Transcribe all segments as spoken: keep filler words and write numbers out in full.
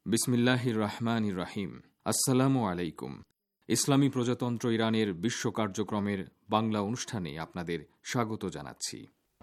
বিসমিল্লাহির রহমানির রহিম। আসসালামু আলাইকুম। ইসলামী প্রজাতন্ত্র ইরানের বিশ্ব কার্যক্রমের বাংলা অনুষ্ঠানে আপনাদের স্বাগত জানাচ্ছি।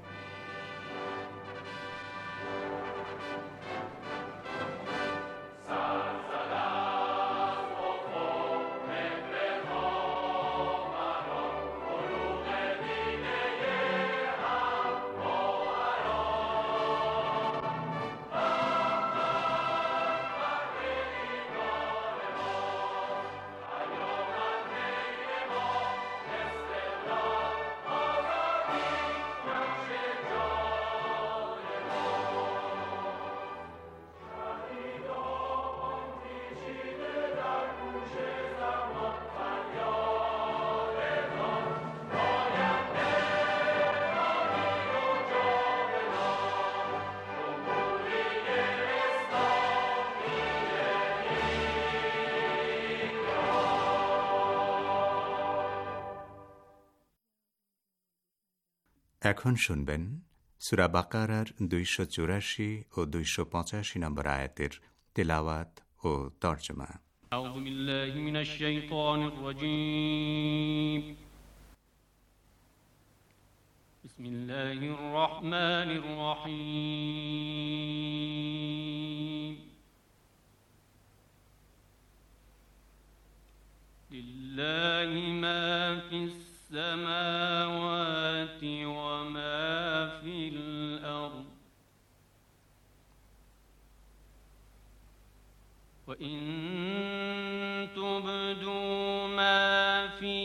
এখন শুনবেন সূরা বাকারার দুইশো চুরাশি ও দুইশো পঁচাশি নম্বর আয়াতের তেলাওয়াত ও তর্জমা। আউযু বিল্লাহি মিনাশ শাইতানির রাজীম। বিসমিল্লাহির রহমানির রহিম। লিল্লাহি মা ফিস السماوات وما في الأرض وإن تبدوا ما في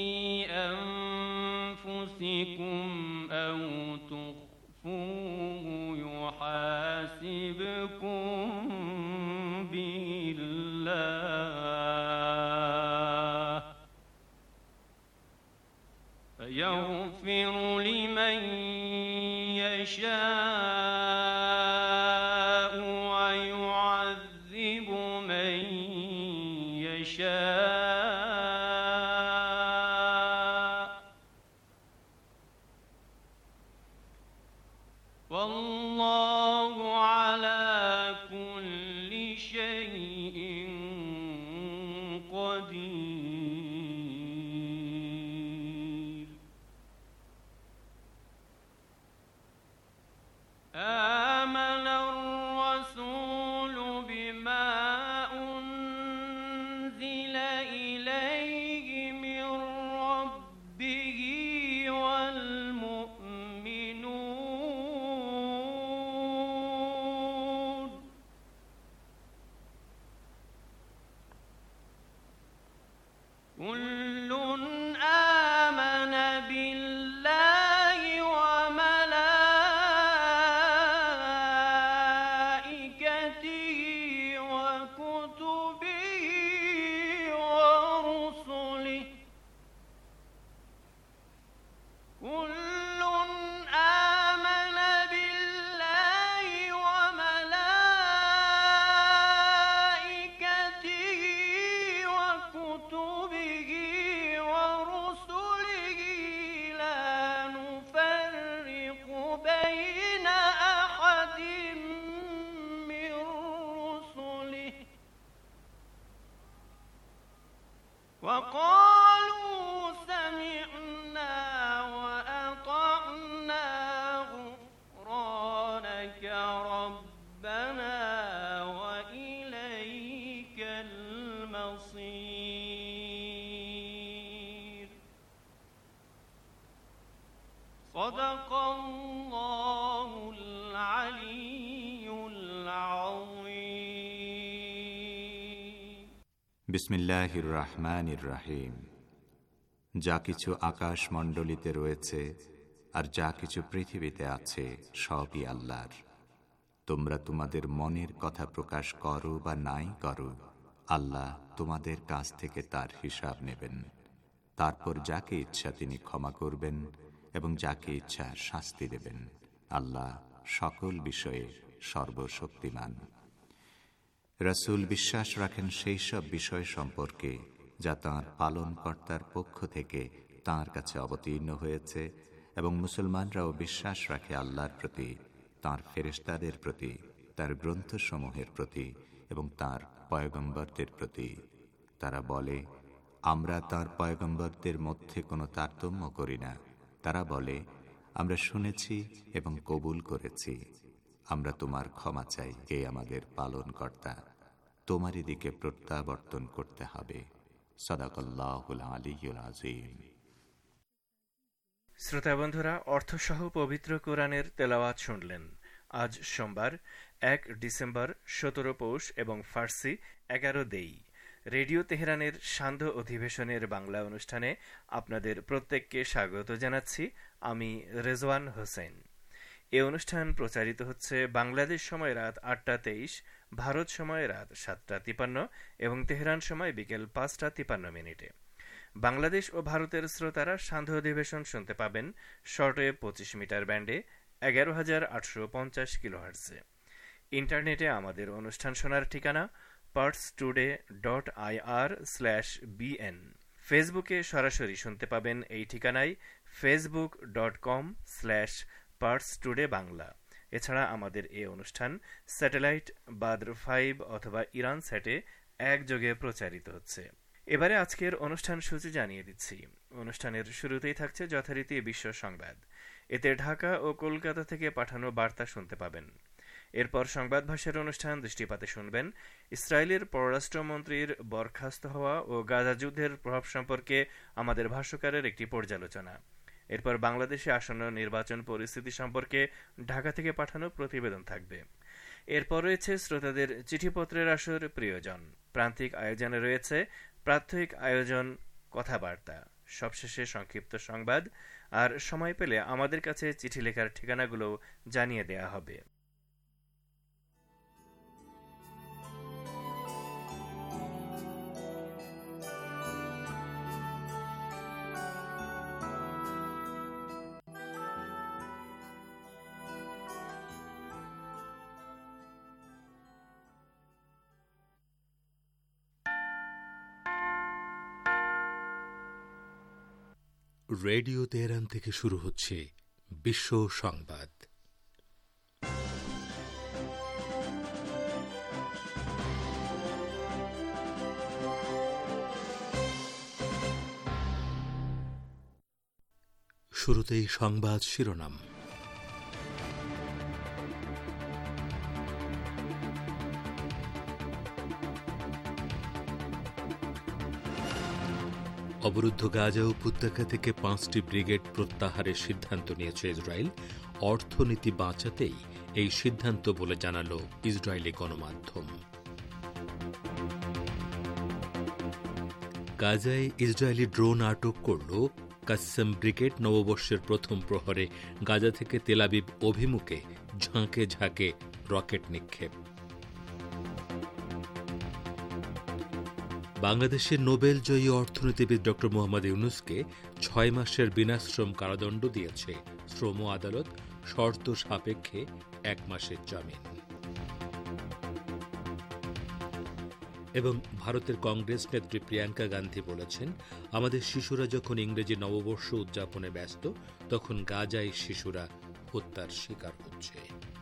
أنفسكم أو تخفوه يحاسبكم به الله يغفر لمن يشاء ويعذب من يشاء والله على كل شيء قدير. آمن الرسول بما أنزل إليه من ربه والمؤمنون كل آمن بالله وقالوا سمعنا وأطعنا غفرانك ربنا وإليك المصير. صدق الله العلي العظيم. বিসমিল্লাহির রহমানির রহিম। যা কিছু আকাশ মণ্ডলীতে রয়েছে আর যা কিছু পৃথিবীতে আছে সবই আল্লাহর। তোমরা তোমাদের মনের কথা প্রকাশ করো বা নাই করো, আল্লাহ তোমাদের কাছ থেকে তার হিসাব নেবেন। তারপর যাকে ইচ্ছা তিনি ক্ষমা করবেন এবং যাকে ইচ্ছা শাস্তি দেবেন। আল্লাহ সকল বিষয়ে সর্বশক্তিমান। রাসূল বিশ্বাস রাখেন সেই সব বিষয় সম্পর্কে যা তাঁর পালনকর্তার পক্ষ থেকে তাঁর কাছে অবতীর্ণ হয়েছে, এবং মুসলমানরাও বিশ্বাস রাখে আল্লাহর প্রতি, তাঁর ফেরেশতাদের প্রতি, তাঁর গ্রন্থসমূহের প্রতি এবং তাঁর পয়গম্বরদের প্রতি। তারা বলে, আমরা তার পয়গম্বরদের মধ্যে কোনো তারতম্য করি না। তারা বলে, আমরা শুনেছি এবং কবুল করেছি, আমরা তোমার ক্ষমা চাই, কে আমাদের পালনকর্তা, তোমারই দিকে প্রত্যাবর্তন করতে হবে। সাদাকাল্লাহুল আলিয়্যুল আযীম। শ্রোতা বন্ধুরা, অর্থসহ পবিত্র কোরআনের তেলাওয়াত শুনলেন। আজ সোমবার এক ডিসেম্বর, সতেরো পৌষ এবং ফার্সি এগারো দেই। রেডিও তেহরানের সান্ধ্য অধিবেশনের বাংলা অনুষ্ঠানে আপনাদের প্রত্যেককে স্বাগত জানাচ্ছি। আমি রেজওয়ান হোসেন। এ অনুষ্ঠান প্রচারিত হচ্ছে বাংলাদেশ সময় রাত আটটা তেইশ, ভারত সময় রাত সাতটা তিপান্ন এবং তেহরান সময় বিকেল পাঁচটা তিপান্ন মিনিটে। বাংলাদেশ ও ভারতের শ্রোতারা সান্ধ্য অধিবেশন শুনতে পাবেন শর্টওয়েভ পঁচিশ মিটার ব্যান্ডে এগারো হাজার আটশো পঞ্চাশ কিলোহার্টজে। ইন্টারনেটে আমাদের অনুষ্ঠান শোনার ঠিকানা Pars Today dot I R slash BN. ফেসবুকে সরাসরি শুনতে পাবেন এই ঠিকানায় Facebook dot com slash Pars Today Bangla. এছাড়া আমাদের এই অনুষ্ঠান স্যাটেলাইট বাদ্র ফাইভ অথবা ইরান স্যাটে একযোগে প্রচারিত হচ্ছে। এবারে আজকের অনুষ্ঠান সূচি জানিয়ে দিচ্ছি। অনুষ্ঠানের শুরুতেই থাকছে যথারীতি বিশ্ব সংবাদ। এতে ঢাকা ও কলকাতা থেকে পাঠানো বার্তা শুনতে পাবেন। এরপর সংবাদ ভাষার অনুষ্ঠান দৃষ্টিপাতে শুনবেন ইসরায়েলের পররাষ্ট্রমন্ত্রীর বরখাস্ত হওয়া ও গাজা যুদ্ধের প্রভাব সম্পর্কে আমাদের ভাষ্যকারের একটি পর্যালোচনা। এরপর বাংলাদেশে আসন্ন নির্বাচন পরিস্থিতি সম্পর্কে ঢাকা থেকে পাঠানো প্রতিবেদন থাকবে। এরপর রয়েছে শ্রোতাদের চিঠিপত্রের আসর প্রিয়জন। প্রান্তিক আয়োজনে রয়েছে প্রাত্যহিক আয়োজন, কথাবার্তা, সবশেষে সংক্ষিপ্ত সংবাদ, আর সময় পেলে আমাদের কাছে চিঠি লেখার ঠিকানাগুলো জানিয়ে দেয়া হবে। রেডিও তেহরান থেকে শুরু হচ্ছে বিশ্ব সংবাদ। শুরুতেই সংবাদ শিরোনাম। অবরুদ্ধ গাজা উপত্যকা থেকে পাঁচটি ব্রিগেড প্রত্যাহারের সিদ্ধান্ত নিয়েছে ইসরায়েল। অর্থনীতি বাঁচাতেই এই সিদ্ধান্ত বলে জানালো ইসরায়েলি গণমাধ্যম। গাজায় ইসরায়েলি ড্রোন আটক করল কাসেম ব্রিগেড। নববর্ষের প্রথম প্রহরে গাজা থেকে তেল আবিব অভিমুখে ঝাঁকে ঝাঁকে রকেট নিক্ষেপ। বাংলাদেশের নোবেলজয়ী অর্থনীতিবিদ ড মোহাম্মদ ইউনূসকে ছয় মাসের বিনাশ্রম কারাদণ্ড দিয়েছে শ্রম আদালত, শর্ত সাপেক্ষে এক মাসের জামিন। এবং ভারতের কংগ্রেস নেত্রী প্রিয়াঙ্কা গান্ধী বলেছেন, আমাদের শিশুরা যখন ইংরেজি নববর্ষ উদযাপনে ব্যস্ত, তখন গাজায় শিশুরা হত্যার শিকার হচ্ছে।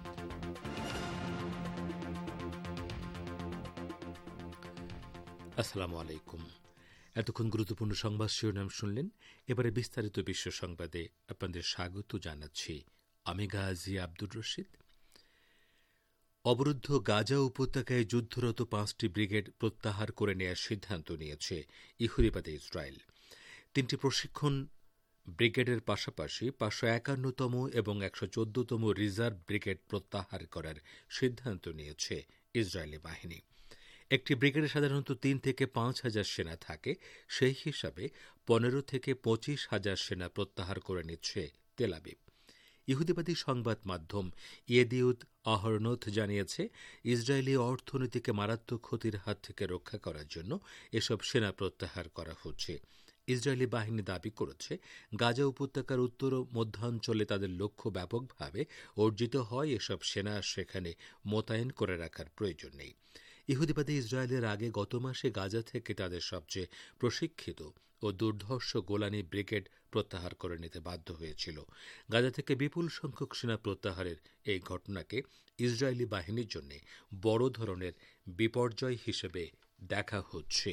আসসালামু আলাইকুম। এতক্ষণ গুরুত্বপূর্ণ সংবাদ শিরোনাম শুনলেন। এবারে বিস্তারিত বিশ্ব সংবাদে আপনাদের স্বাগত জানাচ্ছি। আমি গাজী আব্দুর রশিদ। অবরুদ্ধ গাজা উপত্যকায় যুদ্ধরত পাঁচটি ব্রিগেড প্রত্যাহার করে নেওয়ার সিদ্ধান্ত নিয়েছে ইহুদিবাদী ইসরায়েল। তিনটি প্রশিক্ষণ ব্রিগেডের পাশাপাশি পাঁচশো একান্নতম এবং একশো চোদ্দতম রিজার্ভ ব্রিগেড প্রত্যাহার করার সিদ্ধান্ত নিয়েছে ইসরায়েলি বাহিনী। একটি ব্রিগেডে সাধারণত তিন থেকে পাঁচ হাজার সেনা থাকে। সেই হিসাবে পনেরো থেকে পঁচিশ হাজার সেনা প্রত্যাহার করে নিচ্ছে তেল আবিব। ইহুদিবাদী সংবাদ মাধ্যম ইয়েদিউত আহরনোথ জানিয়েছে, ইসরায়েলি অর্থনীতিকে মারাত্মক ক্ষতির হাত থেকে রক্ষা করার জন্য এসব সেনা প্রত্যাহার করা হচ্ছে। ইসরায়েলি বাহিনী দাবি করেছে, গাজা উপত্যকার উত্তর ও মধ্যাঞ্চলে তাদের লক্ষ্য ব্যাপকভাবে অর্জিত হয়। এসব সেনা সেখানে মোতায়েন করে রাখার প্রয়োজন নেই। ইহুদিবাদী ইসরায়েলের আগে গত মাসে গাজা থেকে তাদের সবচেয়ে প্রশিক্ষিত ও দুর্ধর্ষ গোলানি ব্রিগেড প্রত্যাহার করে নিতে বাধ্য হয়েছিল। গাজা থেকে বিপুল সংখ্যক সেনা প্রত্যাহারের এই ঘটনাকে ইসরায়েলি বাহিনীর জন্য বড় ধরনের বিপর্যয় হিসেবে দেখা হচ্ছে।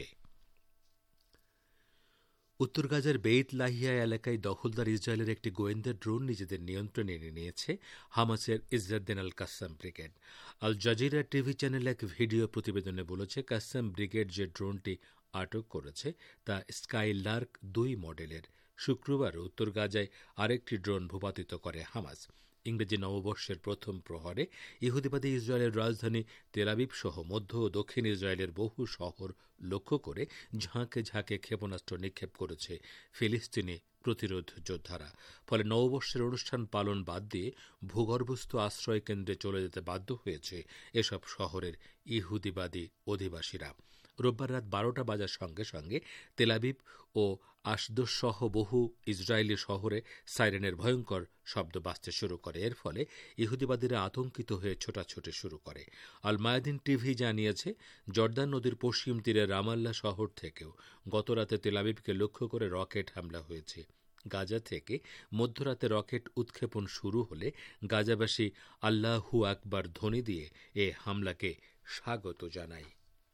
উত্তর গাজার বেইত লাহিয়া এলাকায় দখলদার ইসরায়েলের একটি গোয়েন্দা ড্রোন নিজেদের নিয়ন্ত্রণে এনে নিয়েছে হামাসের Izzaddin Al Qassam Brigade. Al Jazeera TV channel এক ভিডিও প্রতিবেদনে বলেছে, কাসাম ব্রিগেড যে ড্রোনটি আটক করেছে তা স্কাইলার্ক দুই মডেলের। শুক্রবার উত্তর গাজায় আরেকটি ড্রোন ভূপাতিত করে হামাস। ইংরেজি নববর্ষের প্রথম প্রহরে ইহুদিবাদী ইসরায়েলের রাজধানী তেল আবিব সহ মধ্য ও দক্ষিণ ইসরায়েলের বহু শহর লক্ষ্য করে ঝাঁকে ঝাঁকে ক্ষেপণাস্ত্র নিক্ষেপ করেছে ফিলিস্তিনি প্রতিরোধ যোদ্ধারা। ফলে নববর্ষের অনুষ্ঠান পালন বাদ দিয়ে ভূগর্ভস্থ আশ্রয় কেন্দ্রে চলে যেতে বাধ্য হয়েছে এসব শহরের ইহুদিবাদী অধিবাসীরা। রোববার রাত বারোটা বাজার সঙ্গে সঙ্গে তেল আবিব ও আশদোদ সহ বহু ইসরায়েলি শহরে সাইরেনের ভয়ঙ্কর শব্দ বাজতে শুরু করে। এর ফলে ইহুদিবাদীরা আতঙ্কিত হয়ে ছোটাছুটি শুরু করে। আল মায়াদিন টিভি জানিয়েছে, জর্দান নদীর পশ্চিম তীরে রামাল্লা শহর থেকেও গতরাতে তেল আবিবকে লক্ষ্য করে রকেট হামলা হয়েছে। গাজা থেকে মধ্যরাতে রকেট উৎক্ষেপণ শুরু হলে গাজাবাসী আল্লাহু আকবার ধ্বনি দিয়ে এ হামলাকে স্বাগত জানায়।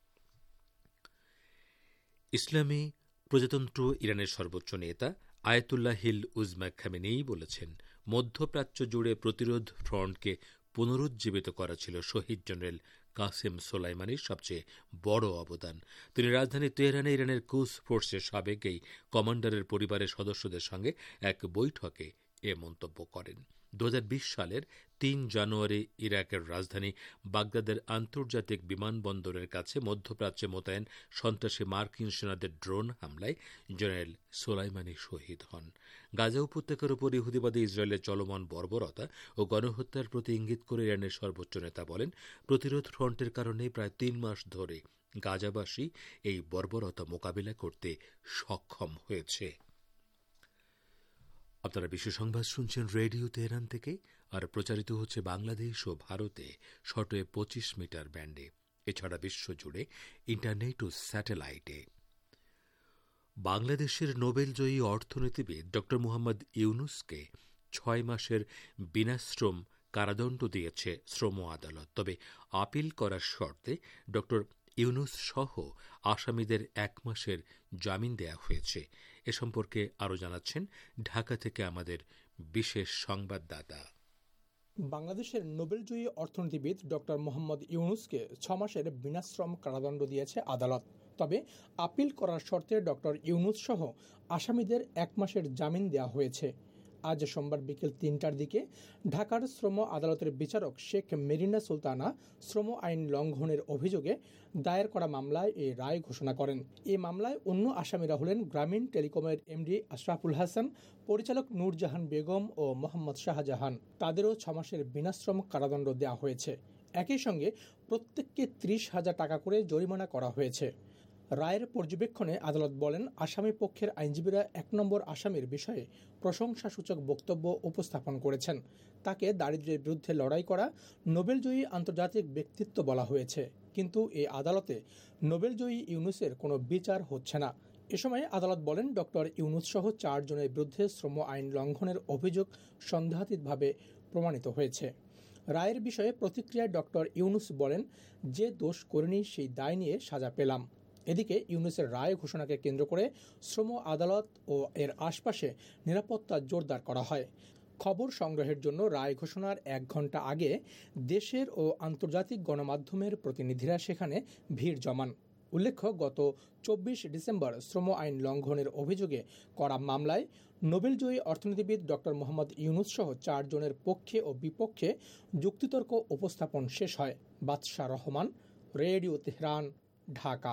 ইসলামী প্রজাতন্ত্র ইরানের সর্বোচ্চ নেতা আয়াতুল্লাহিল উজমা খামেনেই বলেছেন, মধ্যপ্রাচ্য জুড়ে প্রতিরোধ ফ্রন্টকে পুনরুজ্জীবিত করা ছিল শহীদ জেনারেল কাসেম সোলাইমানির সবচেয়ে বড় অবদান। তিনি রাজধানী তেহরানে ইরানের কুস ফোর্সের সাবেক এই কমান্ডারের পরিবারের সদস্যদের সঙ্গে এক বৈঠকে এ মন্তব্য করেন। দু হাজার বিশ সালের তিন জানুয়ারি ইরাকের রাজধানী বাগদাদের আন্তর্জাতিক বিমানবন্দরের কাছে মধ্যপ্রাচ্যে মোতায়েন সন্ত্রাসী মার্কিন সেনাদের ড্রোন হামলায় জেনারেল সোলাইমানি শহীদ হন। গাজা উপত্যকার উপর ইহুদিবাদী ইসরায়েলের চলমান বর্বরতা ও গণহত্যার প্রতি ইঙ্গিত করে ইরানের সর্বোচ্চ নেতা বলেন, প্রতিরোধ ফ্রন্টের কারণে প্রায় তিন মাস ধরে গাজাবাসী এই বর্বরতা মোকাবিলা করতে সক্ষম হয়েছে। আপনারা বিশ্ব সংবাদ শুনছেন রেডিও তেহরান থেকে, আর প্রচারিত হচ্ছে বাংলাদেশ ও ভারতে শর্টওয়েভ পঁচিশ মিটার ব্যান্ডে, এছাড়া বিশ্বজুড়ে ইন্টারনেট ও স্যাটেলাইটে। বাংলাদেশের নোবেলজয়ী অর্থনীতিবিদ ড মুহাম্মদ ইউনুসকে ছয় মাসের বিনাশ্রম কারাদণ্ড দিয়েছে শ্রম আদালত। তবে আপিল করার শর্তে ড ইউনুস সহ আসামিদের এক মাসের জামিন দেয়া হয়েছে। এ সম্পর্কে আরও জানাচ্ছেন ঢাকা থেকে আমাদের বিশেষ সংবাদদাতা। বাংলাদেশের নোবেলজয়ী অর্থনীতিবিদ ড মোহাম্মদ ইউনুসকে ছ মাসের বিনাশ্রম কারাদণ্ড দিয়েছে আদালত। তবে আপিল করার শর্তে ড ইউনুস সহ আসামিদের এক মাসের জামিন দেওয়া হয়েছে। আজ সোমবার বিকেল তিনটার দিকে ঢাকার শ্রম আদালতের বিচারক শেখ মেরিনা সুলতানা শ্রম আইন লঙ্ঘনের অভিযোগে দায়ের করা মামলায় এই রায় ঘোষণা করেন। এই মামলায় অন্য আসামিরা হলেন গ্রামীণ টেলিকমের এমডি আশরাফুল হাসান, পরিচালক নূরজাহান বেগম ও মোহাম্মদ শাহজাহান। তাদেরও ছ মাসের বিনাশ্রম কারাদণ্ড দেওয়া হয়েছে। একই সঙ্গে প্রত্যেককে ত্রিশ হাজার টাকা করে জরিমানা করা হয়েছে। রায়ের পর্যবেক্ষণে আদালত বলেন, আসামি পক্ষের আইনজীবীরা এক নম্বর আসামির বিষয়ে প্রশংসাসূচক বক্তব্য উপস্থাপন করেছেন। তাকে দারিদ্র্যের বিরুদ্ধে লড়াই করা নোবেলজয়ী আন্তর্জাতিক ব্যক্তিত্ব বলা হয়েছে। কিন্তু এই আদালতে নোবেলজয়ী ইউনুসের কোনো বিচার হচ্ছে না। এ সময় আদালত বলেন, ডক্টর ইউনুস সহ চারজনের বিরুদ্ধে শ্রম আইন লঙ্ঘনের অভিযোগ সন্দেহাতীতভাবে প্রমাণিত হয়েছে। রায়ের বিষয়ে প্রতিক্রিয়ায় ডক্টর ইউনুস বলেন, যে দোষ করেনি সেই দায় নিয়ে সাজা পেলাম। এদিকে ইউনুসের রায় ঘোষণাকে কেন্দ্র করে শ্রম আদালত ও এর আশপাশে নিরাপত্তা জোরদার করা হয়। খবর সংগ্রহের জন্য রায় ঘোষণার এক ঘণ্টা আগে দেশের ও আন্তর্জাতিক গণমাধ্যমের প্রতিনিধিরা সেখানে ভিড় জমান। উল্লেখ্য, গত চব্বিশ ডিসেম্বর শ্রম আইন লঙ্ঘনের অভিযোগে করা মামলায় নোবেলজয়ী অর্থনীতিবিদ ড মোহাম্মদ ইউনুস সহ চারজনের পক্ষে ও বিপক্ষে যুক্তিতর্ক উপস্থাপন শেষ হয়। বাদশাহ রহমান, রেডিও তেহরান, ঢাকা।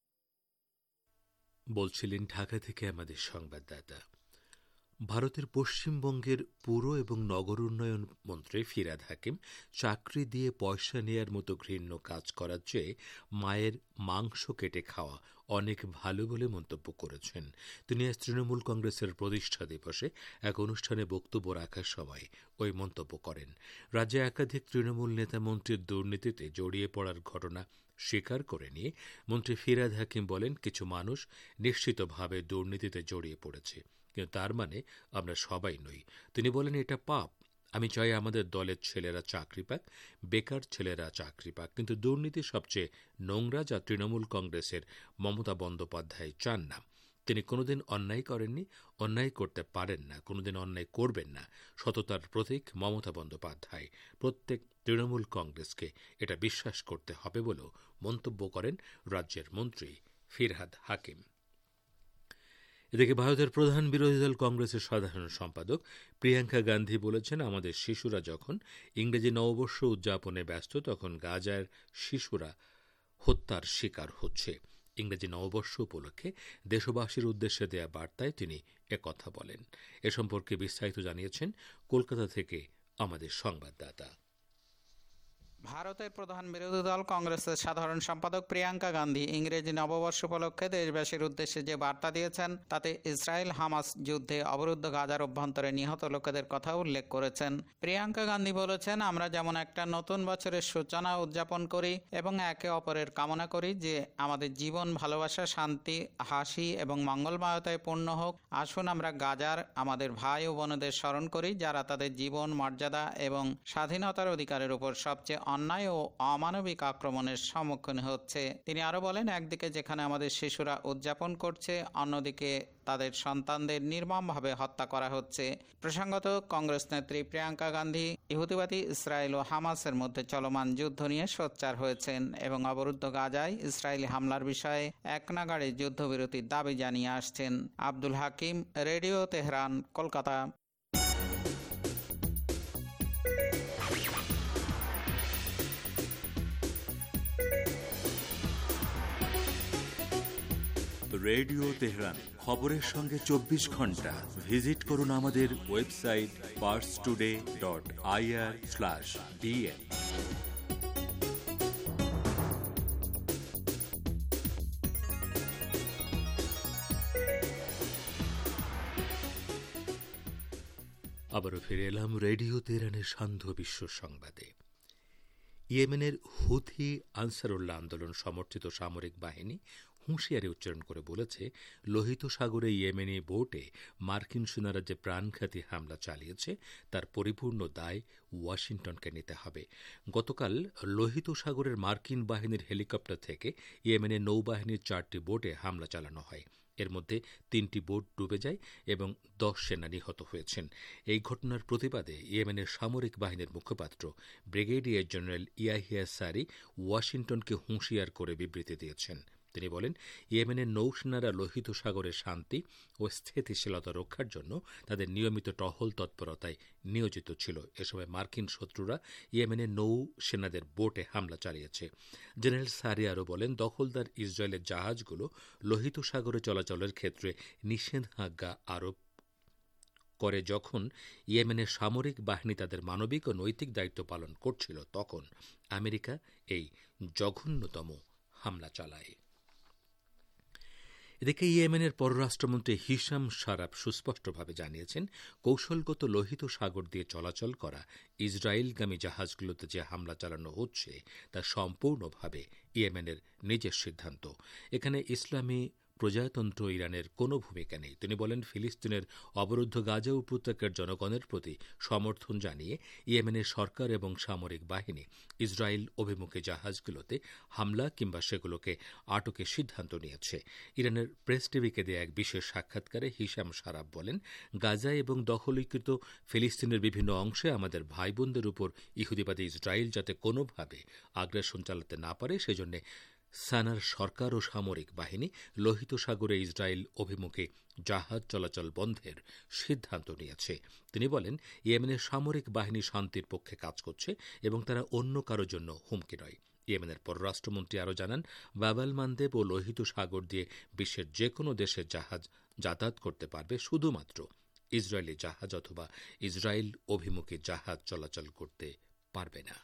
বলছিলেন ঢাকা থেকে আমাদের সংবাদদাতা। ভারতের পশ্চিমবঙ্গের পুর এবং নগর উন্নয়ন মন্ত্রী ফিরহাদ হাকিম চাকরি দিয়ে পয়সা নেয়ার মতো ঘৃণ্য কাজ করার চেয়ে মায়ের মাংস কেটে খাওয়া অনেক ভালো বলে মন্তব্য করেছেন। তিনি আজ তৃণমূল কংগ্রেসের প্রতিষ্ঠা দিবসে এক অনুষ্ঠানে বক্তব্য রাখার সময় ওই মন্তব্য করেন। রাজ্যে একাধিক তৃণমূল নেতা মন্ত্রীর দুর্নীতিতে জড়িয়ে পড়ার ঘটনা স্বীকার করে নিয়ে মন্ত্রী ফিরহাদ হাকিম বলেন, কিছু মানুষ নিশ্চিতভাবে দুর্নীতিতে জড়িয়ে পড়েছে, কিন্তু তার মানে আমরা সবাই নই। তিনি বলেন, এটা পাপ। আমি চাই আমাদের দলের ছেলেরা চাকরি পাক, বেকার ছেলেরা চাকরি পাক, কিন্তু দুর্নীতি সবচেয়ে নোংরা, যা তৃণমূল কংগ্রেসের মমতা বন্দ্যোপাধ্যায় চান না। তিনি কোনোদিন অন্যায় করেননি, অন্যায় করতে পারেন না, কোনোদিন অন্যায় করবেন না। সততার প্রতীক মমতা বন্দ্যোপাধ্যায়। প্রত্যেক তৃণমূল কংগ্রেসকে এটা বিশ্বাস করতে হবে বলেও মন্তব্য করেন রাজ্যের মন্ত্রী ফিরহাদ হাকিম। এদিকে ভারতের প্রধান বিরোধী দল কংগ্রেসের সাধারণ সম্পাদক প্রিয়াঙ্কা গান্ধী বলেছেন, আমাদের শিশুরা যখন ইংরেজি নববর্ষ উদযাপনে ব্যস্ত, তখন গাজার শিশুরা হত্যার শিকার হচ্ছে। ইংরেজি নববর্ষ উপলক্ষে দেশবাসীর উদ্দেশ্যে দেয়া বার্তায় তিনি একথা বলেন। এ সম্পর্কে বিস্তারিত জানিয়েছেন কলকাতা থেকে আমাদের সংবাদদাতা। ভারতের প্রধান বিরোধী দল কংগ্রেসের সাধারণ সম্পাদক প্রিয়াঙ্কা গান্ধী ইংরেজি নববর্ষ উপলক্ষে দেশবাসীর উদ্দেশ্যে যে বার্তা দিয়েছেন, তাতে ইসরায়েল হামাস যুদ্ধে অবরুদ্ধ গাজার অভ্যন্তরে নিহত লোকেদের কথা উল্লেখ করেছেন। প্রিয়াঙ্কা গান্ধী বলেছেন, আমরা যেমন একটা নতুন বছরের সূচনা উদযাপন করি এবং একে অপরের কামনা করি যে আমাদের জীবন ভালোবাসা, শান্তি, হাসি এবং মঙ্গলময়তায় পূর্ণ হোক, আসুন আমরা গাজার আমাদের ভাই ও বোনদের স্মরণ করি, যারা তাদের জীবন, মর্যাদা এবং স্বাধীনতার অধিকারের উপর সবচেয়ে অন্যায় ও অমানবিক আক্রমণের সম্মুখীন হচ্ছে। তিনি আরো বলেন, একদিকে যেখানে আমাদের শিশুরা উদযাপন করছে, অন্যদিকে তাদের সন্তানদের নির্মমভাবে হত্যা করা হচ্ছে। প্রসঙ্গত, কংগ্রেস নেত্রী প্রিয়াঙ্কা গান্ধী ইহুদিবাদী ইসরায়েল ও হামাসের মধ্যে চলমান যুদ্ধ নিয়ে সোচ্চার হয়েছেন এবং অবরুদ্ধ গাজায় ইসরায়েলি হামলার বিষয়ে একনাগাড়ে যুদ্ধবিরতির দাবি জানিয়ে আসছেন। Abdul Hakim, Radio Tehran, Kolkata. Radio Tehran, খবরের সঙ্গে চব্বিশ ঘন্টা। ভিজিট করুন আমাদের website Pars Today dot IR slash DN. আবারও ফিরে এলাম রেডিও তেহরানের সান্ধ্য বিশ্ব সংবাদে। ইয়েমেনের হুথি আনসারুল্লাহ আন্দোলন সমর্থিত সামরিক বাহিনী হুঁশিয়ারি উচ্চারণ করে বলেছে, লোহিত সাগরে ইয়েমেনি বোটে মার্কিন সেনারা যে প্রাণঘাতী হামলা চালিয়েছে, তার পরিপূর্ণ দায় ওয়াশিংটনকে নিতে হবে। গতকাল লোহিত সাগরের মার্কিন বাহিনীর হেলিকপ্টার থেকে ইয়েমেনের নৌবাহিনীর চারটি বোটে হামলা চালানো হয়। এর মধ্যে তিনটি বোট ডুবে যায় এবং দশ সেনা নিহত হয়েছেন। এই ঘটনার প্রতিবাদে ইয়েমেনের সামরিক বাহিনীর মুখপাত্র ব্রিগেডিয়ার জেনারেল ইয়াহিয়া সারি ওয়াশিংটনকে হুঁশিয়ার করে বিবৃতি দিয়েছেন। তিনি বলেন, ইয়েমেনের নৌসেনারা লোহিত সাগরের শান্তি ও স্থিতিশীলতা রক্ষার জন্য তাদের নিয়মিত টহল তৎপরতায় নিয়োজিত ছিল। এ সময় মার্কিন শত্রুরা ইয়েমেনের নৌ সেনাদের বোটে হামলা চালিয়েছে। জেনারেল সারি আরও বলেন, দখলদার ইসরায়েলের জাহাজগুলো লোহিত সাগরে চলাচলের ক্ষেত্রে নিষেধাজ্ঞা আরোপ করে যখন ইয়েমেনের সামরিক বাহিনী তাদের মানবিক ও নৈতিক দায়িত্ব পালন করছিল, তখন আমেরিকা এই জঘন্যতম হামলা চালায়। এদিকে ইয়েমেনের পররাষ্ট্রমন্ত্রী হিশাম সারাব সুস্পষ্টভাবে জানিয়েছেন, কৌশলগত লোহিত সাগর দিয়ে চলাচল করা ইসরায়েলগামী জাহাজগুলোতে যে হামলা চালানো হচ্ছে তা সম্পূর্ণভাবে ইয়েমেনের নিজের সিদ্ধান্ত। এখানে ইসলামী প্রজাতন্ত্র ইরানের কোনো ভূমিকা নেই। তিনি বলেন, ফিলিস্তিনের অবরুদ্ধ গাজা উপত্যকার জনগণের প্রতি সমর্থন জানিয়ে ইয়েমেনের সরকার এবং সামরিক বাহিনী ইসরায়েল অভিমুখী জাহাজগুলোতে হামলা কিংবা সেগুলোকে আটকের সিদ্ধান্ত নিয়েছে। ইরানের প্রেস টিভিকে দেয়া এক বিশেষ সাক্ষাৎকারে হিশাম সারাব বলেন, গাজা এবং দখলীকৃত ফিলিস্তিনের বিভিন্ন অংশে আমাদের ভাই বোনদের উপর ইহুদিবাদী ইসরায়েল যাতে কোনোভাবে আগ্রাসন চালাতে না পারে, সেজন্য সানার সরকার ও সামরিক বাহিনী লোহিত সাগরে ইসরায়েল অভিমুখে জাহাজ চলাচল বন্ধের সিদ্ধান্ত নিয়েছে। তিনি বলেন, ইয়েমেনের সামরিক বাহিনী শান্তির পক্ষে কাজ করছে এবং তারা অন্য কারো জন্য হুমকি নয়। ইয়েমেনের পররাষ্ট্রমন্ত্রী আরও জানান, বাবাল মানদেব ও লোহিত সাগর দিয়ে বিশ্বের যে কোনো দেশের জাহাজ যাতায়াত করতে পারবে, শুধুমাত্র ইসরায়েলি জাহাজ অথবা ইসরায়েল অভিমুখী জাহাজ চলাচল করতে পারবে না।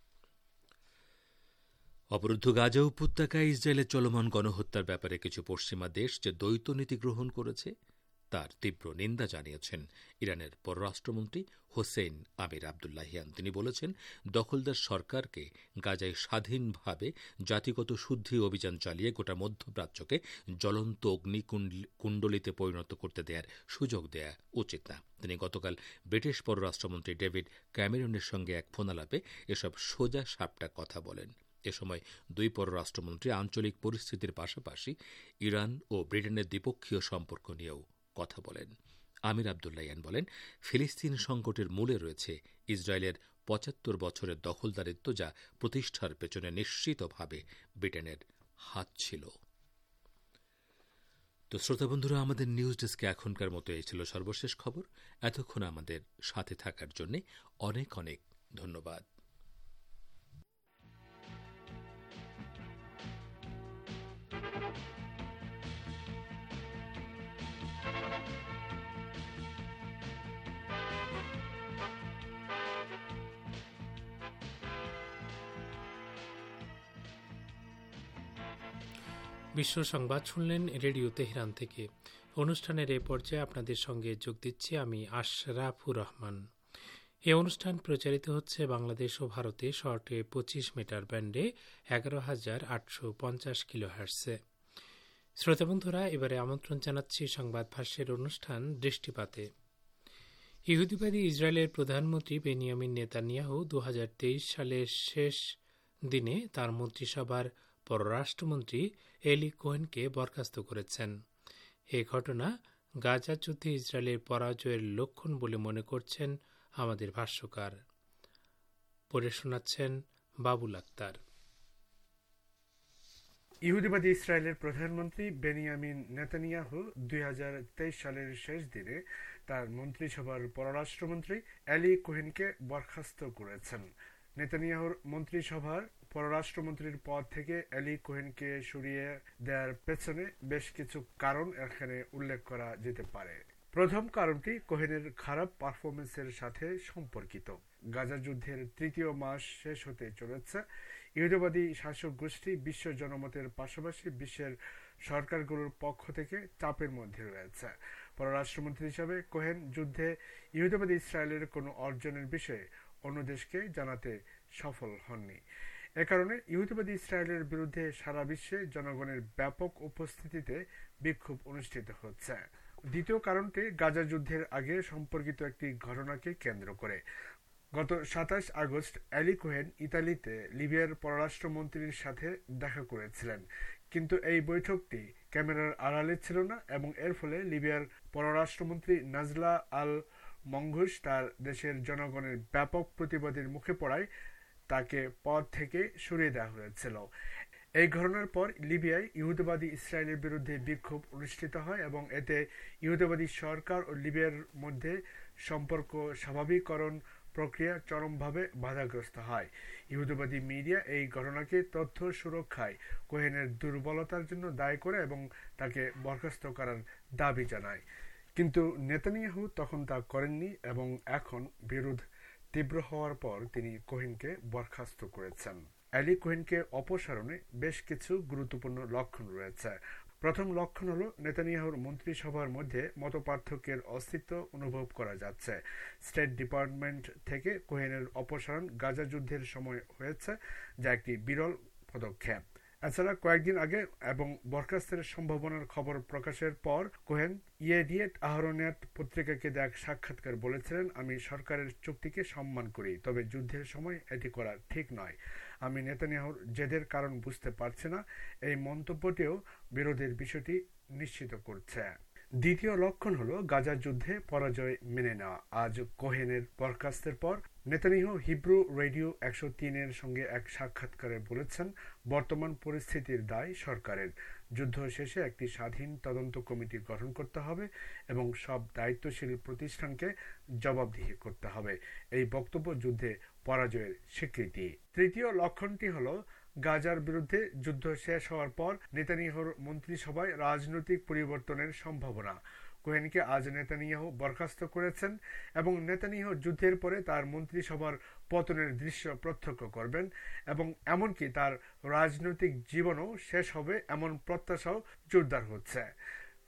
অবরুদ্ধ গাজা উপত্যকায় ইসরায়েলের চলমান গণহত্যার ব্যাপারে কিছু পশ্চিমা দেশ যে দ্বৈত নীতি গ্রহণ করেছে তার তীব্র নিন্দা জানিয়েছেন ইরানের পররাষ্ট্রমন্ত্রী হোসেইন আমির আবদুল্লাহিয়ান। তিনি বলেছেন, দখলদার সরকারকে গাজায় স্বাধীনভাবে জাতিগত শুদ্ধি অভিযান চালিয়ে গোটা মধ্যপ্রাচ্যকে জ্বলন্ত অগ্নিকুণ্ডলিতে পরিণত করতে দেওয়ার সুযোগ দেয়া উচিত না। তিনি গতকাল ব্রিটিশ পররাষ্ট্রমন্ত্রী ডেভিড ক্যামেরনের সঙ্গে এক ফোনালাপে এসব সোজা সাপটা কথা বলেন। এ সময় দুই পররাষ্ট্রমন্ত্রী আঞ্চলিক পরিস্থিতির পাশাপাশি ইরান ও ব্রিটেনের দ্বিপক্ষীয় সম্পর্ক নিয়েও কথা বলেন। আমির আবদুল্লাহিয়ান বলেন, ফিলিস্তিন সংকটের মূলে রয়েছে ইসরায়েলের পঁচাত্তর বছরের দখলদারিত্ব, যা প্রতিষ্ঠার পেছনে নিশ্চিতভাবে ব্রিটেনের হাত ছিল। তো শ্রোতা বন্ধুরা, আমাদের নিউজ ডেস্কে এখনকার মতো এই ছিল সর্বশেষ খবর। এতক্ষণ আমাদের সাথে থাকার জন্য অনেক অনেক ধন্যবাদ। বিশ্ব সংবাদ শুনলেন রেডিও তেহরান থেকে। অনুষ্ঠানের এই পর্যায়ে আপনাদের সঙ্গে যোগ দিচ্ছি আমি আশরাফুর রহমান। এই অনুষ্ঠান প্রচারিত হচ্ছে বাংলাদেশ ও ভারতে শর্টে পঁচিশ মিটার ব্যান্ডে এগারো হাজার আটশো পঞ্চাশ কিলো হার্টসে। শ্রোতা বন্ধুরা, এবারে আমন্ত্রণ জানাচ্ছি সংবাদ ভাষ্যের অনুষ্ঠান দৃষ্টিপাতে। ইহুদিবাদী ইসরায়েলের প্রধানমন্ত্রী বেনিয়ামিন নেতানিয়াহু দু হাজার তেইশ সালের শেষ দিনে তার মন্ত্রিসভার পররাষ্ট্রমন্ত্রী এলি কোহেনকে বরখাস্ত করেছেন। এ ঘটনা গাজা যুদ্ধে ইসরায়েলের পরাজয়ের লক্ষণ বলে মনে করছেন আমাদের ভাষ্যকার। পড়ে শোনাচ্ছেন বাবুল আক্তার। ইহুদিবাদী ইসরায়েলের প্রধানমন্ত্রী বেনিয়ামিন নেতানিয়াহু দুই হাজার তেইশ সালের শেষ দিনে তার মন্ত্রিসভার পররাষ্ট্রমন্ত্রী এলি কোহেনকে বরখাস্ত করেছেন। নেতানিয়াহুর মন্ত্রিসভার পররাষ্ট্রমন্ত্রীর পদ থেকে এলি কোহেনকে সরিয়ে দেওয়ার পেছনে বেশ কিছু কারণ এখানে উল্লেখ করা যেতে পারে। প্রথম কারণটি কোহেনের খারাপ পারফরমেন্সের সাথে সম্পর্কিত। গাজা যুদ্ধের তৃতীয় মাস শেষ হতে চলেছে। ইহুদিবাদী শাসক গোষ্ঠী বিশ্ব জনমতের পাশাপাশি বিশ্বের সরকারগুলোর পক্ষ থেকে চাপের মধ্যে রয়েছে। পররাষ্ট্রমন্ত্রী হিসাবে কোহেন যুদ্ধে ইহুদিবাদী ইসরায়েলের কোনো অর্জনের বিষয়ে অন্য দেশকে জানাতে সফল হননি। এ কারণে ইহুদিবাদী ইসরায়েলের বিরুদ্ধে সারা বিশ্বে জনগণের ব্যাপক উপস্থিতিতে বিক্ষোভ অনুষ্ঠিত হচ্ছে। দ্বিতীয় কারণটি গাজা যুদ্ধের আগে সম্পর্কিত একটি ঘটনাকে কেন্দ্র করে। গত সাতাশ আগস্ট এলি কোহেন ইতালিতে লিবিয়ার পররাষ্ট্রমন্ত্রীর সাথে দেখা করেছিলেন, কিন্তু এই বৈঠকটি ক্যামেরার আড়ালে ছিল না এবং এর ফলে লিবিয়ার পররাষ্ট্রমন্ত্রী নাজলা আল মঙ্গুস তার দেশের জনগণের ব্যাপক প্রতিবাদের মুখে পড়ায় তাকে পদ থেকে সরিয়ে দেওয়া হয়েছিল। এই ঘটনার পর লিবিয়ায় ইহুদিবাদী ইসরায়েলের বিরুদ্ধে বিক্ষোভ অনুষ্ঠিত হয় এবং এতে ইহুদিবাদী সরকার ও লিবিয়ার মধ্যে সম্পর্ক স্বাভাবিককরণ প্রক্রিয়া চরমভাবে বাধাগ্রস্ত হয়। ইহুদিবাদী মিডিয়া এই ঘটনাকে তথ্য সুরক্ষায় কোহেনের দুর্বলতার জন্য দায়ী করে এবং তাকে বরখাস্ত করার দাবি জানায়, কিন্তু নেতানিয়াহু তখন তা করেননি এবং এখন বিরোধ তীব্র হওয়ার পর তিনি কোহেনকে বরখাস্ত করেছেন। এলি কোহেনকে অপসারণে বেশ কিছু গুরুত্বপূর্ণ লক্ষণ রয়েছে। প্রথম লক্ষণ হলো নেতানিয়াহুর মন্ত্রিসভার মধ্যে মতপার্থক্যের অস্তিত্ব অনুভব করা যাচ্ছে। স্টেট ডিপার্টমেন্ট থেকে কোহেনের অপসারণ গাজা যুদ্ধের সময় হয়েছে, যা একটি বিরল পদক্ষেপ। এছাড়া কয়েকদিন আগে এবং বরখাস্তের সম্ভাবনার খবর প্রকাশের পর কোহেন ইয়েডিয়েট আহরনেট পত্রিকাকে দেয়া এক সাক্ষাৎকার বলেছিলেন, আমি সরকারের চুক্তিকে সম্মান করি, তবে যুদ্ধের সময় এটি করা ঠিক নয়। আমি নেতানিয়াহুর জেদের কারণ বুঝতে পারছি না। এই মন্তব্যটিও বিরোধের বিষয়টি নিশ্চিত করছে। দ্বিতীয় লক্ষণ হলো গাজা যুদ্ধে পরাজয় মেনে নেওয়া। আজ কোহেনের বরখাস্তের পর নেতানিয়াহু হিব্রু রেডিও একশো তিনের সঙ্গে এক সাক্ষাৎকারে বলেছেন, বর্তমান পরিস্থিতির দায় সরকারের। যুদ্ধ শেষে একটি স্বাধীন তদন্ত কমিটি গঠন করতে হবে এবং সব দায়িত্বশীল প্রতিষ্ঠানকে জবাবদিহি করতে হবে। এই বক্তব্য যুদ্ধে পরাজয়ের স্বীকৃতি। তৃতীয় লক্ষণটি হলো গাজার বিরুদ্ধে যুদ্ধ শেষ হওয়ার পর নেতানিয়াহুর মন্ত্রিসভায় রাজনৈতিক পরিবর্তনের সম্ভাবনা। কোহেনকে আজ নেতানিয়াহু বরখাস্ত করেছেন এবং নেতানিয়াহু যুদ্ধের পরে তার মন্ত্রিসভার পতনের দৃশ্য প্রত্যক্ষ করবেন এবং এমনকি তার রাজনৈতিক জীবনও শেষ হবে এমন প্রত্যাশাও জোরদার হচ্ছে।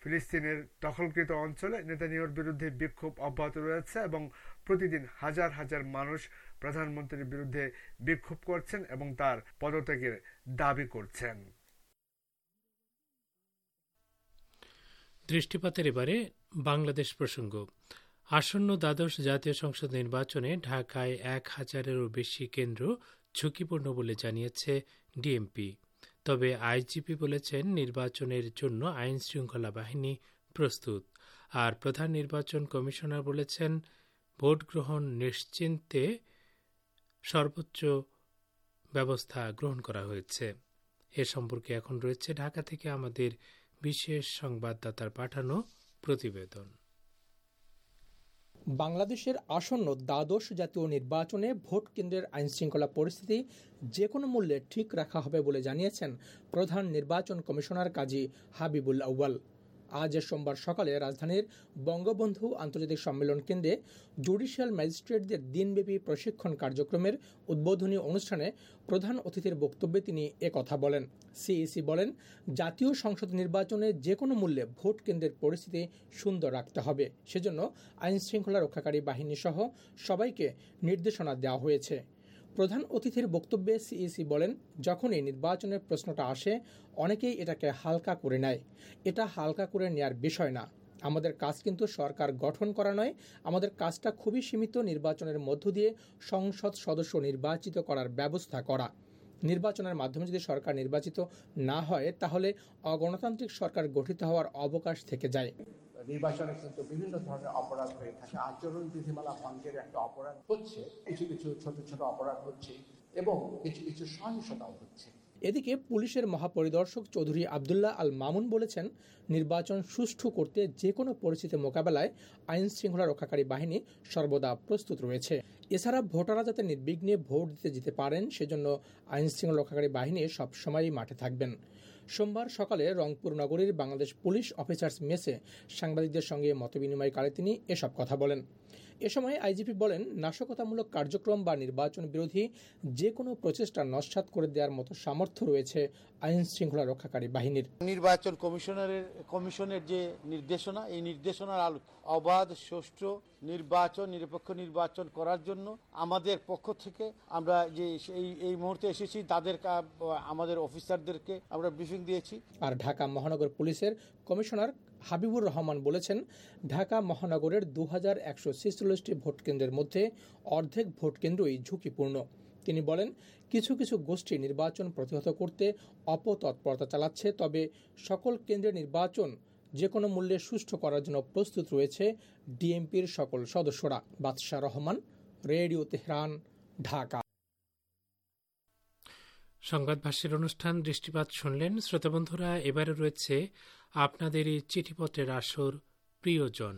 ফিলিস্তিনের দখলকৃত অঞ্চলে নেতানিয়াহুর বিরুদ্ধে বিক্ষোভ অব্যাহত রয়েছে এবং প্রতিদিন হাজার হাজার মানুষ প্রধানমন্ত্রীর বিরুদ্ধে বিক্ষোভ করছেন এবং তার পদত্যাগের দাবি করছেন। দৃষ্টিপাতের এবারে বাংলাদেশ প্রসঙ্গ। আসন্ন দ্বাদশ জাতীয় সংসদ নির্বাচনে ঢাকায় এক হাজারেরও বেশি কেন্দ্র ঝুঁকিপূর্ণ বলে জানিয়েছে ডিএমপি। তবে আইজিপি বলেছেন নির্বাচনের জন্য আইন শৃঙ্খলা বাহিনী প্রস্তুত। আর প্রধান নির্বাচন কমিশনার বলেছেন ভোট গ্রহণ নিশ্চিন্তে সর্বোচ্চ ব্যবস্থা গ্রহণ করা হয়েছে। এ সম্পর্কে এখন রয়েছে ঢাকা থেকে আমাদের বিশেষ সংবাদদাতার পাঠানো প্রতিবেদন। বাংলাদেশের আসন্ন দ্বাদশ জাতীয় নির্বাচনে ভোট কেন্দ্রের আইনশৃঙ্খলা পরিস্থিতি যে কোনো মূল্যে ঠিক রাখা হবে বলে জানিয়েছেন প্রধান নির্বাচন কমিশনার কাজী হাবিবুল আউয়াল। আজ সোমবার সকালে রাজধানীর বঙ্গবন্ধু আন্তর্জাতিক সম্মেলন কেন্দ্রে জুডিশিয়াল ম্যাজিস্ট্রেটদের দিনব্যাপী প্রশিক্ষণ কার্যক্রমের উদ্বোধনী অনুষ্ঠানে প্রধান অতিথির বক্তব্যে তিনি একথা বলেন। সিইসি বলেন, জাতীয় সংসদ নির্বাচনে যে কোনো মূল্যে ভোট কেন্দ্রের পরিস্থিতি সুন্দর রাখতে হবে। সেজন্য আইন শৃঙ্খলা রক্ষাকারী বাহিনী সহ সবাইকে নির্দেশনা দেওয়া হয়েছে। প্রধান অতিথির বক্তব্যে সিইসি বলেন, যখনই নির্বাচনের প্রশ্নটা আসে অনেকেই এটাকে হালকা করে নেয়। এটা হালকা করে নেয়ার বিষয় না। আমাদের কাজ কিন্তু সরকার গঠন করা নয়, আমাদের কাজটা খুবই সীমিত, নির্বাচনের মধ্য দিয়ে সংসদ সদস্য নির্বাচিত করার ব্যবস্থা করা। নির্বাচনের মাধ্যমে যদি সরকার নির্বাচিত না হয় তাহলে অগণতান্ত্রিক সরকার গঠিত হওয়ার অবকাশ থেকে যায়। নির্বাচনে কিন্তু বিভিন্ন ধরনের অপরাধ হয়ে থাকে। আচরণ বিধিমালা ভঙ্গের একটা অপরাধ হচ্ছে, কিছু কিছু ছোট ছোট অপরাধ হচ্ছে এবং কিছু কিছু সহিংসতাও হচ্ছে। এদিকে পুলিশের মহাপরিদর্শক চৌধুরী আবদুল্লাহ আল মামুন বলেছেন, নির্বাচন সুষ্ঠু করতে যে কোনো পরিস্থিতি মোকাবেলায় আইন শৃঙ্খলা রক্ষাকারী বাহিনী সর্বদা প্রস্তুত রয়েছে। এছাড়া ভোটাররা যাতে নির্বিঘ্নে ভোট দিতে যেতে পারেন সেজন্য আইন শৃঙ্খলা রক্ষাকারী বাহিনী সবসময়ই মাঠে থাকবেন। সোমবার সকালে রংপুর নগরীর বাংলাদেশ পুলিশ অফিসার্স মেসে সাংবাদিকদের সঙ্গে মতবিনিময়কালে তিনি এসব কথা বলেন। এ সময় আইজিপি বলেন, নাশকতামূলক কার্যক্রম বা নির্বাচন বিরোধী যে কোনো প্রচেষ্টা নস্যাৎ করে দেওয়ার মতো সামর্থ্য রয়েছে আইন শৃঙ্খলা রক্ষাকারী বাহিনীর। নির্বাচন কমিশনারের কমিশনের যে নির্দেশনা, এই নির্দেশনার আলোকে অবাধ সুষ্ঠু নির্বাচন, নিরপেক্ষ নির্বাচন করার জন্য আমাদের পক্ষ থেকে আমরা যে এই এই মুহূর্তে এসেছি তাদের আমাদের অফিসারদেরকে আমরা ব্রিফিং দিয়েছি। আর ঢাকা মহানগর পুলিশের কমিশনার হাবিবুর রহমান বলেছেন, ঢাকা মহানগরের দু হাজার একশো ছেচল্লিশটি ভোট কেন্দ্রের মধ্যে অর্ধেক ভোট কেন্দ্রই ঝুঁকিপূর্ণ। তিনি বলেন, কিছু কিছু গোষ্ঠী নির্বাচন প্রতিহত করতে অপতৎপরতা চালাচ্ছে, তবে সকল কেন্দ্রের নির্বাচন যে কোনো মূল্যে সুষ্ঠু করার জন্য প্রস্তুত রয়েছে ডিএমপির সকল সদস্যরা। বাদশাহ রহমান, রেডিও তেহরান, ঢাকা। সংবাদ ভাষ্যের অনুষ্ঠান দৃষ্টিপাত শুনলেন। শ্রোতাবন্ধুরা, এবারে রয়েছে আপনাদের এই চিঠিপত্রের আসর প্রিয়জন।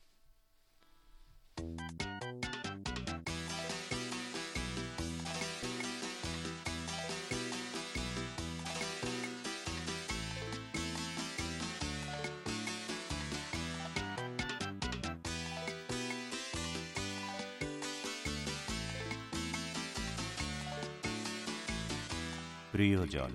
প্রিয়জন।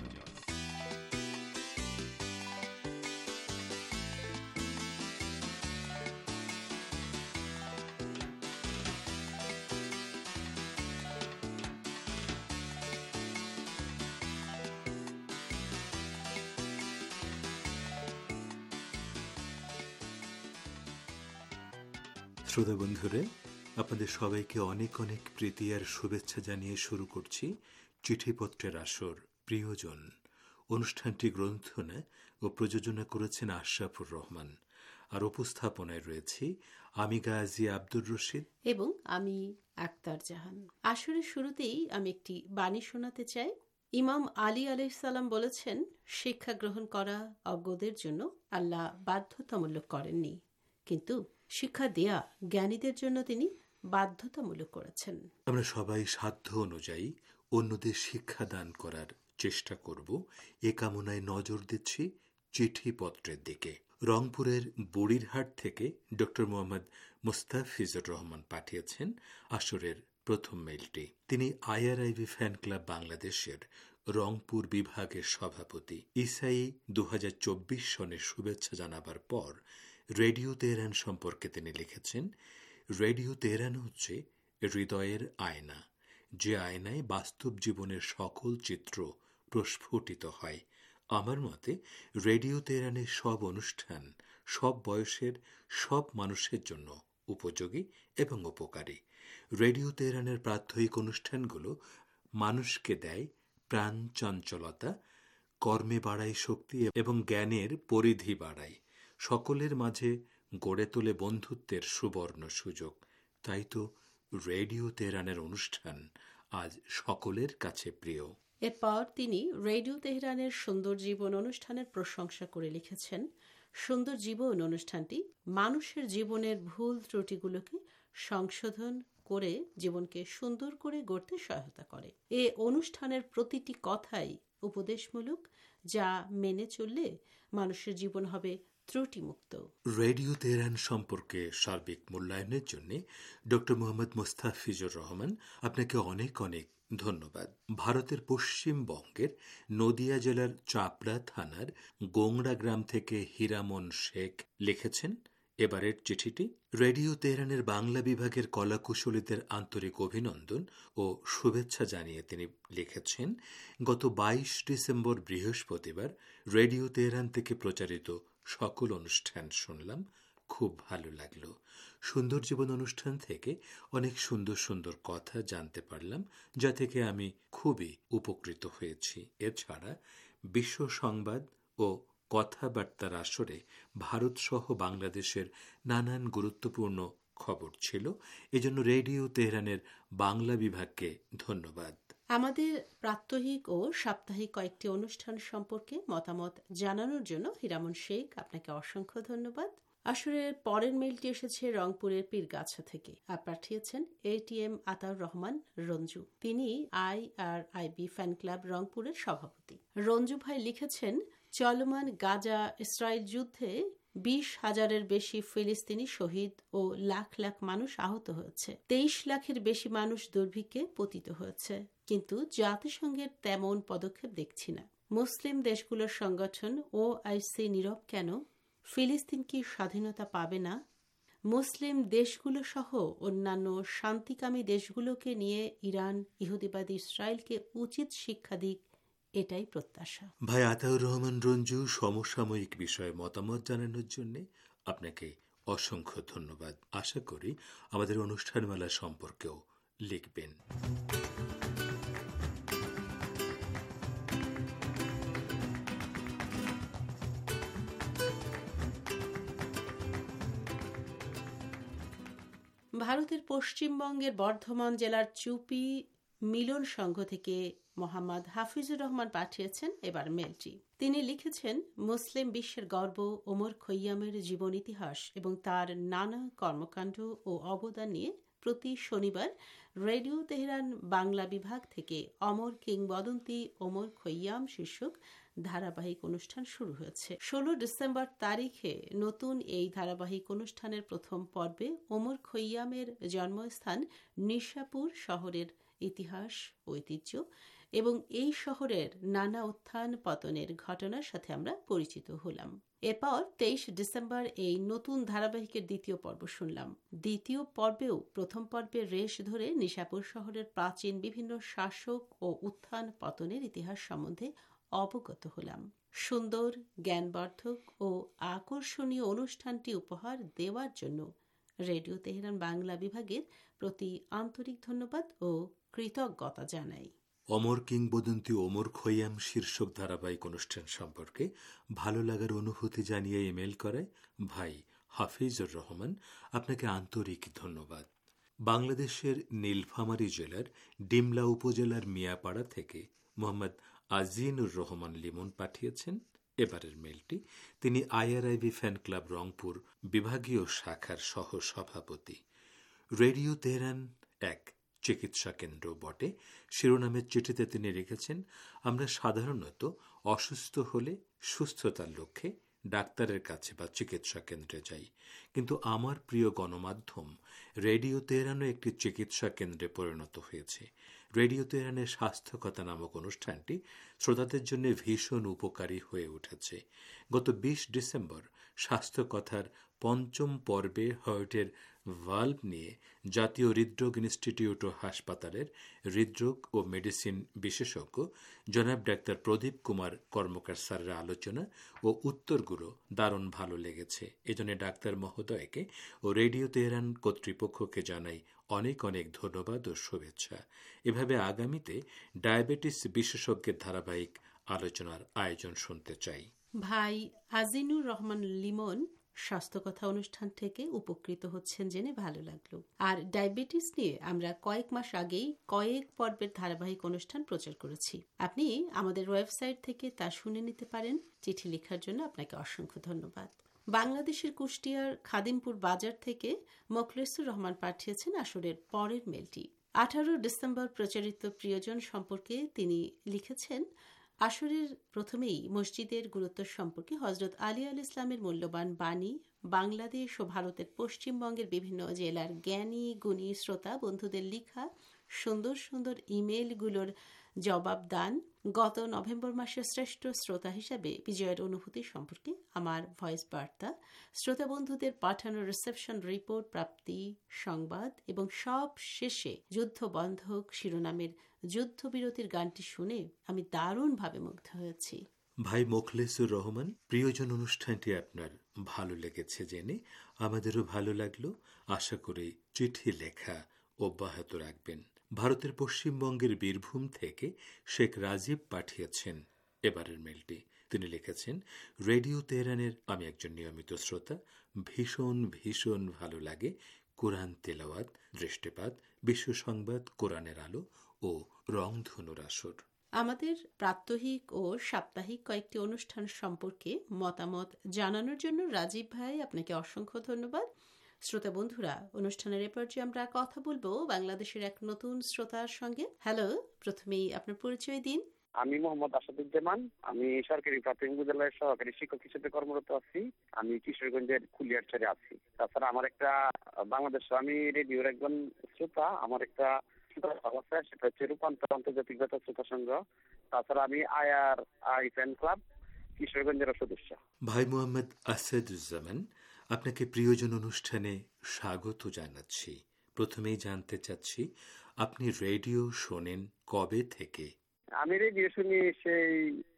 শ্রোতা বন্ধুরা, আপনাদের সবাইকে অনেক অনেক প্রীতি আর শুভেচ্ছা জানিয়ে শুরু করছি চিঠিপত্রের আসর প্রিয়জন। অনুষ্ঠানটি গ্রন্থনা ও প্রযোজনা করেছেন আশরাফুর রহমান, আর উপস্থাপনায় রয়েছি আমি গাজী আব্দুর রশিদ এবং আমি আক্তার জাহান। আসরের শুরুতেই আমি একটি বাণী শোনাতে চাই। ইমাম আলী আলাইহিস সালাম বলেছেন, শিক্ষা গ্রহণ করা অজ্ঞদের জন্য আল্লাহ বাধ্যতামূলক করেননি, কিন্তু শিক্ষা দেয়া জ্ঞানীদের জন্য তিনি বাধ্যতামূলক করেছেন। আমরা সবাই সাধ্য অনুযায়ী অন্যদের শিক্ষা দান করার চেষ্টা করব, এ কামনায় নজর দিচ্ছি চিঠিপত্রের দিকে। রংপুরের বুড়িরহাট থেকে ডক্টর মোহাম্মদ মুস্তাফিজুর রহমান পাঠিয়েছেন আসরের প্রথম মেইলটি। তিনি আইআরআইভি ফ্যান ক্লাব বাংলাদেশের রংপুর বিভাগের সভাপতি। ইসাই দু হাজার চব্বিশ সনের শুভেচ্ছা জানাবার পর রেডিও তেহরান সম্পর্কে তিনি লিখেছেন, রেডিও তেহরান হচ্ছে হৃদয়ের আয়না, যে আয়নায় বাস্তব জীবনের সকল চিত্র প্রস্ফুটিত হয়। আমার মতে রেডিও তেহরানের সব অনুষ্ঠান সব বয়সের সব মানুষের জন্য উপযোগী এবং উপকারী। রেডিও তেহরানের প্রাত্যহিক অনুষ্ঠানগুলো মানুষকে দেয় প্রাণ চঞ্চলতা, কর্মে বাড়ায় শক্তি এবং জ্ঞানের পরিধি বাড়ায়, সকলের মাঝে গড়ে তোলে বন্ধুত্বের সুবর্ণ সুযোগ। তাই তো রেডিও তেহরানের অনুষ্ঠান আজ সকলের কাছে প্রিয়। এরপর তিনি রেডিও তেহরানের সুন্দর জীবন অনুষ্ঠানের প্রশংসা করে লিখেছেন, সুন্দর জীবন অনুষ্ঠানটি মানুষের জীবনের ভুল ত্রুটিগুলোকে সংশোধন করে জীবনকে সুন্দর করে গড়তে সহায়তা করে। এ অনুষ্ঠানের প্রতিটি কথাই উপদেশমূলক, যা মেনে চললে মানুষের জীবন হবে ত্রুটিমুক্ত। রেডিও তেহরান সম্পর্কে সার্বিক মূল্যায়নের জন্য ডক্টর মোহাম্মদ মোস্তাফিজুর রহমান, আপনাকে অনেক অনেক ধন্যবাদ। ভারতের পশ্চিমবঙ্গের নদিয়া জেলার চাপড়া থানার গোংড়া গ্রাম থেকে হীরামন শেখ লিখেছেন এবারের চিঠিটি। রেডিও তেহরানের বাংলা বিভাগের কলাকুশলীদের আন্তরিক অভিনন্দন ও শুভেচ্ছা জানিয়ে তিনি লিখেছেন, গত বাইশ ডিসেম্বর বৃহস্পতিবার রেডিও তেহরান থেকে প্রচারিত সকল অনুষ্ঠান শুনলাম, খুব ভালো লাগলো। সুন্দর জীবন অনুষ্ঠান থেকে অনেক সুন্দর সুন্দর কথা জানতে পারলাম, যা থেকে আমি খুবই উপকৃত হয়েছি। এছাড়া বিশ্ব সংবাদ ও কথাবার্তার আসরে ভারত সহ বাংলাদেশের নানান গুরুত্বপূর্ণ খবর ছিল। এজন্য রেডিও তেহরানের বাংলা বিভাগকে ধন্যবাদ। আমাদের প্রাত্যহিক ও সাপ্তাহিক কয়েকটি অনুষ্ঠান সম্পর্কে মতামত জানানোর জন্য হীরামন শেখ, আপনাকে অসংখ্য ধন্যবাদ। আসলে পরের মেইলটি এসেছে রংপুরের পীরগাছা থেকে। আর পাঠিয়েছেন এটিএম আতাউর রহমান রঞ্জু। তিনি I R IB fan club রংপুরের সভাপতি। রঞ্জু ভাই লিখেছেন, চলমান গাজা ইসরায়েল যুদ্ধে বিশ হাজারের বেশি ফিলিস্তিনি শহীদ ও লাখ লাখ মানুষ আহত হয়েছে। তেইশ লাখের বেশি মানুষ দুর্ভিক্ষে পতিত হয়েছে, কিন্তু জাতিসংঘের তেমন পদক্ষেপ দেখছি না। মুসলিম দেশগুলোর সংগঠন ও আইসি নীরব কেন? ফিলিস্তিন কি স্বাধীনতা পাবে না? মুসলিম দেশগুলো সহ অন্যান্য শান্তিকামী দেশগুলোকে নিয়ে ইরান ইহুদিবাদী ইসরায়েলকে উচিত শিক্ষা দিক, এটাই প্রত্যাশা। ভাই আতাউর রহমান রঞ্জু, সমসাময়িক বিষয়ে মতামত জানানোর জন্য আপনাকে অসংখ্য ধন্যবাদ। আশা করি আমাদের অনুষ্ঠানমালা সম্পর্কেও লিখবেন। ভারতের পশ্চিমবঙ্গের বর্ধমান জেলার চুপি মিলন সংঘ থেকে মোহাম্মদ হাফিজুর রহমান পাঠিয়েছেন এবার মেলটি। তিনি লিখেছেন, মুসলিম বিশ্বের গর্ব ওমর খৈয়ামের জীবন ইতিহাস এবং তার নানা কর্মকাণ্ড ও অবদান নিয়ে প্রতি শনিবার রেডিও তেহরান বাংলা বিভাগ থেকে অমর কিংবদন্তি ওমর খৈয়াম শীর্ষক ধারাবাহিক অনুষ্ঠান শুরু হয়েছে। ষোলো ডিসেম্বর তারিখে নতুন এই ধারাবাহিক অনুষ্ঠানের প্রথম পর্বে ওমর খৈয়ামের জন্মস্থান নিশাপুর শহরের ইতিহাস, ঐতিহ্য এবং এই শহরের নানা উত্থান পতনের ঘটনার সাথে আমরা পরিচিত হলাম। এরপর তেইশ ডিসেম্বর এই নতুন ধারাবাহিকের দ্বিতীয় পর্ব শুনলাম। দ্বিতীয় পর্বেও প্রথম পর্বের রেশ ধরে নিশাপুর শহরের প্রাচীন বিভিন্ন শাসক ও উত্থান পতনের ইতিহাস সম্বন্ধে অবগত হলাম। সুন্দর, জ্ঞানবর্ধক ও আকর্ষণীয় অনুষ্ঠানটি উপহার দেওয়ার জন্য রেডিও তেহরান বাংলা বিভাগের প্রতি আন্তরিক ধন্যবাদ ও কৃতজ্ঞতা জানাই। অমর কিংবদন্তি ওমর খৈয়াম শীর্ষক ধারাবাহিক অনুষ্ঠান সম্পর্কে ভালো লাগার অনুভূতি জানিয়ে ইমেল করায় ভাই হাফিজুর রহমান, আপনাকে আন্তরিক ধন্যবাদ। বাংলাদেশের নীলফামারী জেলার ডিমলা উপজেলার মিয়াপাড়া থেকে মোহাম্মদ আজিনুর রহমান লিমন পাঠিয়েছেন এবারের মেলটি। তিনি আইআরআইবি ফ্যান ক্লাব রংপুর বিভাগীয় শাখার সহ সভাপতি। রেডিও তেহরান এক চিকিৎসা কেন্দ্র বটে শিরোনামের চিঠিতে তিনি লিখেছেন, আমরা সাধারণত অসুস্থ হলে সুস্থতার লক্ষ্যে ডাক্তারের কাছে বা চিকিৎসা কেন্দ্রে যাই, কিন্তু আমার প্রিয় গণমাধ্যম রেডিও তেহরানও একটি চিকিৎসা কেন্দ্রে পরিণত হয়েছে। রেডিও তেহরানের স্বাস্থ্যকথা নামক অনুষ্ঠানটি শ্রোতাদের জন্য ভীষণ উপকারী হয়ে উঠেছে। গত বিশ ডিসেম্বর স্বাস্থ্যকথার পঞ্চম পর্বে হার্টের ভাল্ভ নিয়ে জাতীয় হৃদরোগ ইনস্টিটিউট ও হাসপাতালের হৃদরোগ ও মেডিসিন বিশেষজ্ঞ জনাব ডাক্তার প্রদীপ কুমার কর্মকার স্যারের আলোচনা ও উত্তরগুলো দারুণ ভালো লেগেছে। এজন্য ডাক্তার মহোদয়কে ও রেডিও তেহরান কর্তৃপক্ষকে জানাই অনেক অনেক ধন্যবাদ ও শুভেচ্ছা। এভাবে আগামীতে ডায়াবেটিস বিশেষজ্ঞের ধারাবাহিক আলোচনার আয়োজন শুনতে চাই। ভাই আজিনুর রহমান লিমন স্বাস্থ্যকথা অনুষ্ঠান থেকে উপকৃত হচ্ছেন জেনে ভালো লাগলো। আর ডায়াবেটিস নিয়ে আমরা কয়েক মাস আগেই কয়েক পর্বের ধারাবাহিক অনুষ্ঠান প্রচার করেছি। আপনি আমাদের ওয়েবসাইট থেকে তা শুনে নিতে পারেন। চিঠি লেখার জন্য আপনাকে অসংখ্য ধন্যবাদ। বাংলাদেশের কুষ্টিয়ার খাদিমপুর বাজার থেকে মোখলেসুর রহমান পাঠিয়েছেন আসরের পরের মেলটি। আঠারো ডিসেম্বর প্রচারিত প্রিয়জন সম্পর্কে তিনি লিখেছেন, আসরের প্রথমেই মসজিদের গুরুত্ব সম্পর্কে হজরত আলী আল ইসলামের মূল্যবান বাণী, বাংলাদেশ ও ভারতের পশ্চিমবঙ্গের বিভিন্ন জেলার জ্ঞানী গুণী শ্রোতা বন্ধুদের লিখা সুন্দর সুন্দর ইমেলগুলোর জবাব দান, গত নভেম্বর মাসের শ্রেষ্ঠ শ্রোতা হিসাবে বিজয়ের অনুভূতি সম্পর্কে আমার ভয়েস বার্তা, শ্রোতা বন্ধুদের পাঠানো রিসেপশন রিপোর্ট প্রাপ্তি সংবাদ এবং সব শেষে যুদ্ধবন্ধক শিরোনামের যুদ্ধবিরতির গানটি শুনে আমি দারুণভাবে মুগ্ধ হয়েছি। ভাই মোখলেসুর রহমান, প্রিয়জন অনুষ্ঠানটি আপনার ভালো লেগেছে জেনে আমাদেরও ভালো লাগলো। আশা করি চিঠি লেখা অব্যাহত রাখবেন। ভারতের পশ্চিমবঙ্গের বীরভূম থেকে শেখ রাজীব পাঠিয়েছেন এবারের মেলটি। তিনি লিখেছেন, রেডিও তেহরানের আমি একজন নিয়মিত শ্রোতা। ভীষণ ভীষণ ভালো লাগে কোরআন তেলাওয়াত, দৃষ্টিপাত, বিশ্ব সংবাদ, কোরআনের আলো ও রংধনুর আসর। আমাদের প্রাত্যহিক ও সাপ্তাহিক কয়েকটি অনুষ্ঠান সম্পর্কে মতামত জানানোর জন্য রাজীব ভাই আপনাকে অসংখ্য ধন্যবাদ। শ্রোতা বন্ধুরা, অনুষ্ঠানের এ পর্যায়ে আমরা কথা বলবো বাংলাদেশের এক নতুন শ্রোতার সঙ্গে। হ্যালো, প্রথমেই আপনার পরিচয় দিন। আমি মোহাম্মদ আসাদুজ্জামান। আমি সরকারি প্রাথমিক বিদ্যালয়ের সহকারী শিক্ষক হিসেবে কর্মরত আছি। আমি কিশোরগঞ্জের কুলিয়ারচরে আছি। তাছাড়া আমার একটা বাংলাদেশ, আমি রেডিওর একজন শ্রোতা। আমার একটা আছে, সেটা হচ্ছে রূপান্তর আন্তর্জাতিক বেতার শ্রোতা সংঘ। তাছাড়া আমি আয়ার আই ফ্যান ক্লাব কিশোরগঞ্জের সদস্য। ভাই মোহাম্মদ আসাদুজ্জামান, আপনাকে প্রিয়জন অনুষ্ঠানে স্বাগত জানাচ্ছি। প্রথমেই জানতে চাচ্ছি, আপনি রেডিও শোনেন কবে থেকে? আমি রেডিও শুনি সেই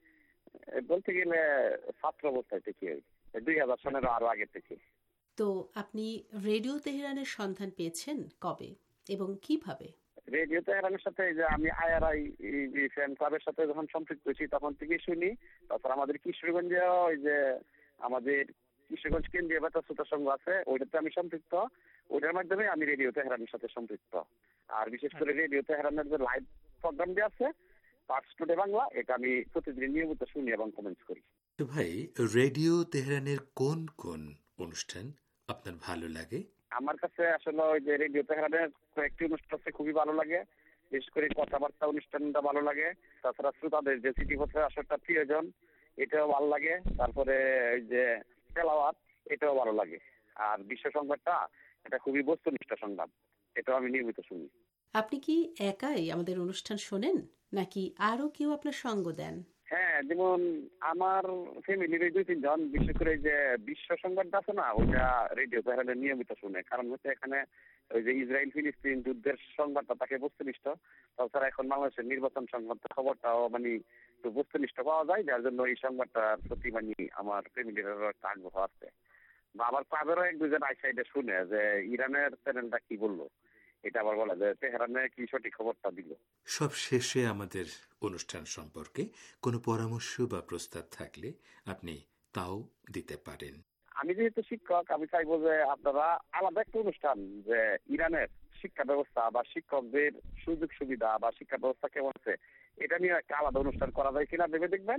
বলতে গেলে ছাত্র অবস্থায় থেকে, দুই হাজার সনের আরো আগে থেকে। তো আপনি রেডিও তেহরানের সন্ধান পেয়েছেন কবে এবং কিভাবে? রেডিও তেহরানের সাথে যে আমি আইআরআই ফ্যান ক্লাবের সাথে যখন সম্পৃক্ত হয়েছি তখন থেকেই শুনি। তাছাড়া আমাদের কিশোরগঞ্জে ওই যে আমাদের কিশোরগঞ্জ কেন্দ্রীয় বেতার শ্রোতা সংঘ আছে, ওইটাতে আমি সম্পৃক্ত। ওইটার মাধ্যমে আমি রেডিও তেহরানের সাথে সম্পৃক্ত। আর বিশেষ করে রেডিও তেহরানের যে লাইভ প্রোগ্রাম যে আছে পার্টস টুডে বাংলা, এটা আমি প্রতিদিন নিয়মিত শুনি এবং কমেন্টস করি। তো ভাই, রেডিও তেহরানের কোন কোন অনুষ্ঠান আপনার ভালো লাগে? আমার কাছে আসলে ওই যে রেডিও তেহরানের কয়েকটি অনুষ্ঠান আছে খুবই ভালো লাগে। বিশেষ করে কথাবার্তা অনুষ্ঠানটা ভালো লাগে। তাছাড়া শ্রোতাদের যে চিঠি পত্রের আসরটা প্রিয়জন, এটাও ভালো লাগে। তারপরে ওই যে তেলাওয়াত, এটাও ভালো লাগে। আর বিশ্ব সংবাদটা এটা খুবই বস্তুনিষ্ঠ সংবাদ, এটাও আমি নিয়মিত শুনি। আপনি কি একাই আমাদের অনুষ্ঠান শোনেন নাকি আরো কেউ আপনার সঙ্গ দেন? হ্যাঁ, যেমন আমার ফ্যামিলির দুই তিনজন, বিশেষ করে যে বিশ্ব সংবাদটা আছে না, ওইটা রেডিও তেহরানের নিয়মিত শুনে। কারণ হচ্ছে এখানে ওই যে ইসরায়েল ফিলিস্তিন যুদ্ধের সংবাদটা তাকে বস্তুনিষ্ঠ। তাছাড়া এখন বাংলাদেশের নির্বাচন সংবাদ খবরটাও মানে একটু বস্তুনিষ্ঠ পাওয়া যায়, যার জন্য এই সংবাদটার প্রতি মানে আমার ফ্যামিলির একটা আগ্রহ আছে। বা আবার ক্লাবেরও এক দুজন আইসাইডে শুনে যে ইরানের চ্যানেলটা কি বললো, এটা আবার বলা যায় তেহরানে কি সঠিক খবরটা দিল। সব শেষে আমাদের অনুষ্ঠান সম্পর্কে কোনো পরামর্শ বা প্রস্তাব থাকলে আপনি তাও দিতে পারেন। আমি যেহেতু শিক্ষক, আমি চাইবো যে আপনারা আলাদা একটা অনুষ্ঠান যে ইরানের শিক্ষা ব্যবস্থা বা শিক্ষকদের সুযোগ সুবিধা বা শিক্ষা ব্যবস্থা কেমন আছে, এটা নিয়ে একটা আলাদা অনুষ্ঠান করা যায় কিনা ভেবে দেখবেন।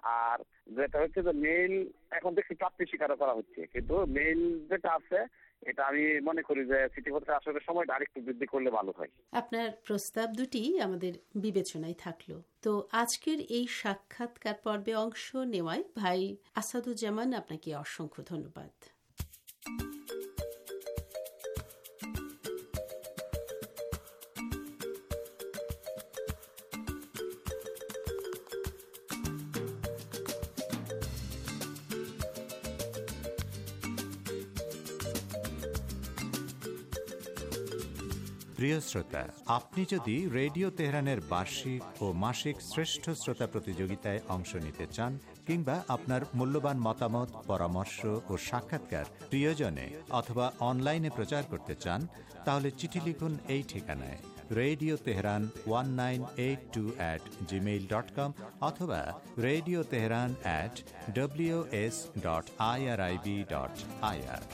আর যেটা হচ্ছে যে মেইল এখন দেখছি প্রাপ্তি স্বীকার করা হচ্ছে, কিন্তু মেইল যেটা আছে এটা আমি মনে করি যে চিঠিপত্রে আসলে সময়টা আরেকটু বৃদ্ধি করলে ভালো হয়। আপনার প্রস্তাব দুটি আমাদের বিবেচনায় থাকলো। তো আজকের এই সাক্ষাৎকার পর্বে অংশ নেওয়ায় ভাই আসাদুজ্জামান আপনাকে অসংখ্য ধন্যবাদ। প্রিয় শ্রোতা, আপনি যদি রেডিও তেহরানের বার্ষিক ও মাসিক শ্রেষ্ঠ শ্রোতা প্রতিযোগিতায় অংশ নিতে চান কিংবা আপনার মূল্যবান মতামত, পরামর্শ ও সাক্ষাৎকার প্রিয়জনে অথবা অনলাইনে প্রচার করতে চান, তাহলে চিঠি লিখুন এই ঠিকানায় Radio Tehran one nine eight two at Gmail dot com অথবা Radio Tehran at W S dot I R I B dot I R.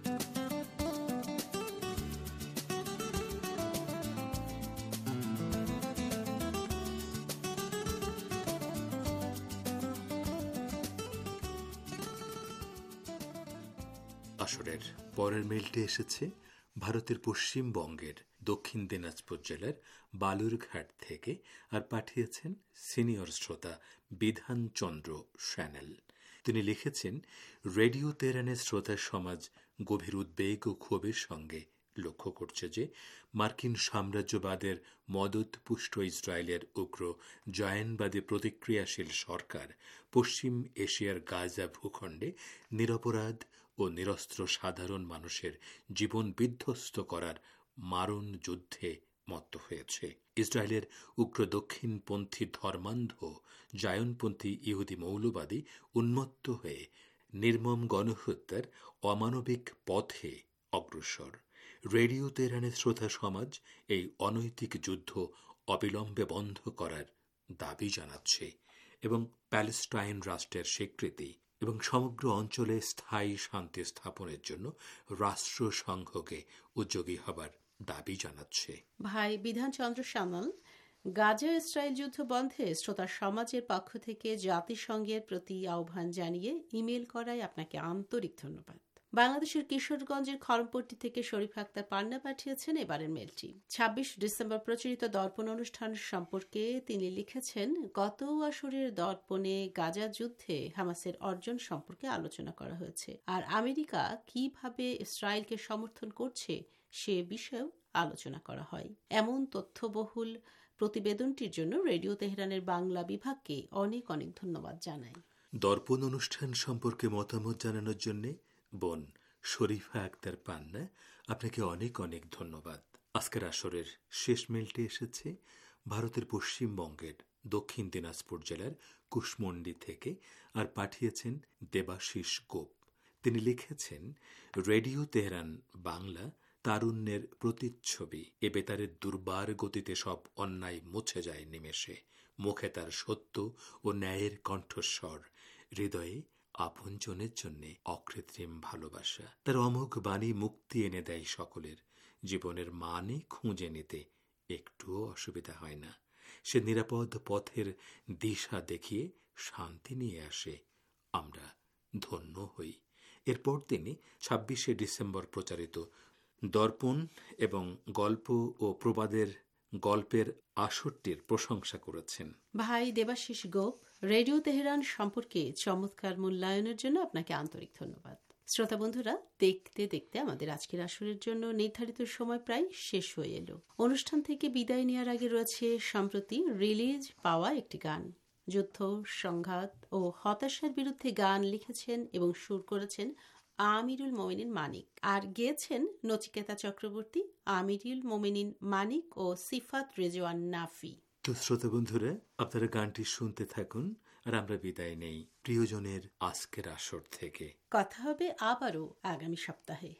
আসরের পরের মেইলটি এসেছে ভারতের পশ্চিমবঙ্গের দক্ষিণ দিনাজপুর জেলার বালুরঘাট থেকে, আর পাঠিয়েছেন সিনিয়র শ্রোতা বিধানচন্দ্র স্যানেল। তিনি লিখেছেন, রেডিও তেহরানের শ্রোতা সমাজ গভীর উদ্বেগ ও ক্ষোভের সঙ্গে লক্ষ্য করছে যে মার্কিন সাম্রাজ্যবাদের মদতপুষ্ট ইসরায়েলের উগ্র জায়নবাদী প্রতিক্রিয়াশীল সরকার পশ্চিম এশিয়ার গাজা ভূখণ্ডে নিরপরাধ ও নিরস্ত্র সাধারণ মানুষের জীবন বিধ্বস্ত করার মারণ যুদ্ধে মত্ত হয়েছে। ইসরায়েলের উগ্র দক্ষিণপন্থী ধর্মান্ধ জায়নপন্থী ইহুদি মৌলবাদী উন্মত্ত হয়ে নির্মম গণহত্যার অমানবিক পথে অগ্রসর। রেডিও তেহরানের শ্রোতা সমাজ এই অনৈতিক যুদ্ধ অবিলম্বে বন্ধ করার দাবি জানাচ্ছে এবং প্যালেস্টাইন রাষ্ট্রের স্বীকৃতি এবং সমগ্র অঞ্চলে স্থায়ী শান্তি স্থাপনের জন্য রাষ্ট্রসংঘকে উদ্যোগী হবার দাবি জানাচ্ছে। ভাই বিধানচন্দ্র সান্যাল, গাজা ইসরায়েল যুদ্ধ বন্ধে শ্রোতা সমাজের পক্ষ থেকে জাতিসংঘের প্রতি আহ্বান জানিয়ে ইমেল করায় আপনাকে আন্তরিক ধন্যবাদ। বাংলাদেশের কিশোরগঞ্জের খড়মপট্টি থেকে শরীফ আক্তার পান্না পাঠিয়েছেন এবারের মেলটি। ছাব্বিশ ডিসেম্বর প্রচারিত দর্পণ অনুষ্ঠান সম্পর্কে তিনি লিখেছেন, গত আসরের দর্পণে গাজা যুদ্ধে হামাসের অর্জন সম্পর্কে আলোচনা করা হয়েছে, আর আমেরিকা কিভাবে ইসরায়েলকে সমর্থন করছে সে বিষয়েও আলোচনা করা হয়। এমন তথ্যবহুল প্রতিবেদনটির জন্য রেডিও তেহরানের বাংলা বিভাগকে অনেক অনেক ধন্যবাদ জানাই। দর্পণ অনুষ্ঠান সম্পর্কে মতামত জানানোর জন্য বোন শরীফা আক্তার পান্না, আপনাকে অনেক অনেক ধন্যবাদ। আজকের আসরের শেষ মেলটি এসেছে ভারতের পশ্চিমবঙ্গের দক্ষিণ দিনাজপুর জেলার কুশমন্ডি থেকে, আর পাঠিয়েছেন দেবাশিস গোপ। তিনি লিখেছেন, রেডিও তেহরান বাংলা তারুণ্যের প্রতিচ্ছবি। এ বেতারের দুর্বার গতিতে সব অন্যায় মুছে যায় নিমেষে। মুখে তার সত্য ও ন্যায়ের কণ্ঠস্বর, হৃদয়ে আপনজনের জন্য অকৃত্রিম ভালোবাসা। তার অমোঘ বাণী মুক্তি এনে দেয় সকলের। জীবনের মানে খুঁজে নিতে একটুও অসুবিধা হয় না। সে নিরাপদ পথের দিশা দেখিয়ে শান্তি নিয়ে আসে। আমরা ধন্য হই। এরপর তিনি ছাব্বিশে ডিসেম্বর প্রচারিত দর্পণ এবং গল্প ও প্রবাদের গল্পের আসরটির প্রশংসা করেছেন। ভাই দেবাশিস গোপ, রেডিও তেহরান সম্পর্কে চমৎকার মূল্যায়নের জন্য আপনাকে আন্তরিক ধন্যবাদ। শ্রোতা বন্ধুরা, দেখতে দেখতে আমাদের আজকের আসরের জন্য নির্ধারিত সময় প্রায় শেষ হয়ে এলো। অনুষ্ঠান থেকে বিদায় নেওয়ার আগে রয়েছে সম্প্রতি রিলিজ পাওয়া একটি গান। যুদ্ধ, সংঘাত ও হতাশার বিরুদ্ধে গান লিখেছেন এবং সুর করেছেন আমিরুল মোমিনিন মানিক, আর গেয়েছেন নচিকেতা চক্রবর্তী, আমিরুল মোমিনিন মানিক ও সিফাত রেজওয়ান নাফি। তো শ্রোতা বন্ধুরা, আপনারা গানটি শুনতে থাকুন, আর আমরা বিদায় নেই প্রিয়জনের আজকের আসর থেকে। কথা হবে আবারও আগামী সপ্তাহে।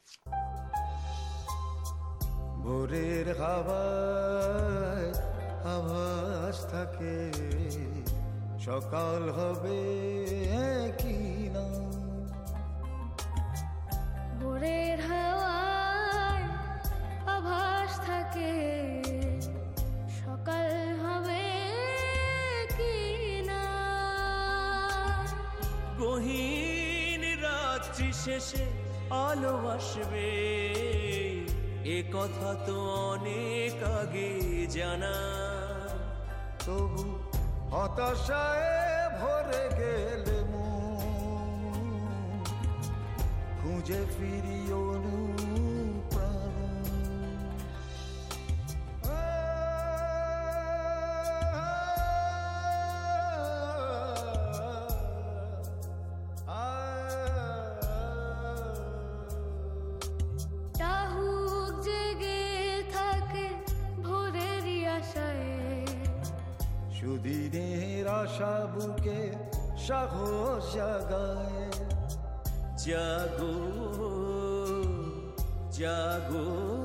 ভোরের হাওয়ায় আভাস থাকে, সকাল হবে কি না। ভোরের হাওয়ায় আভাস থাকে, সকাল হবে কি না। শেষে আলো আসবে, এ কথা তো অনেক আগে জানা। তবু হতাশায় ভরে গেলে মন, খুঁজে ফিরি অনুপ্রাণ। টাহুক জেগে থাকে ভোরেরই আশায়, সুদিনের আশা বুকে সাহস জাগায়। জাগো জাগো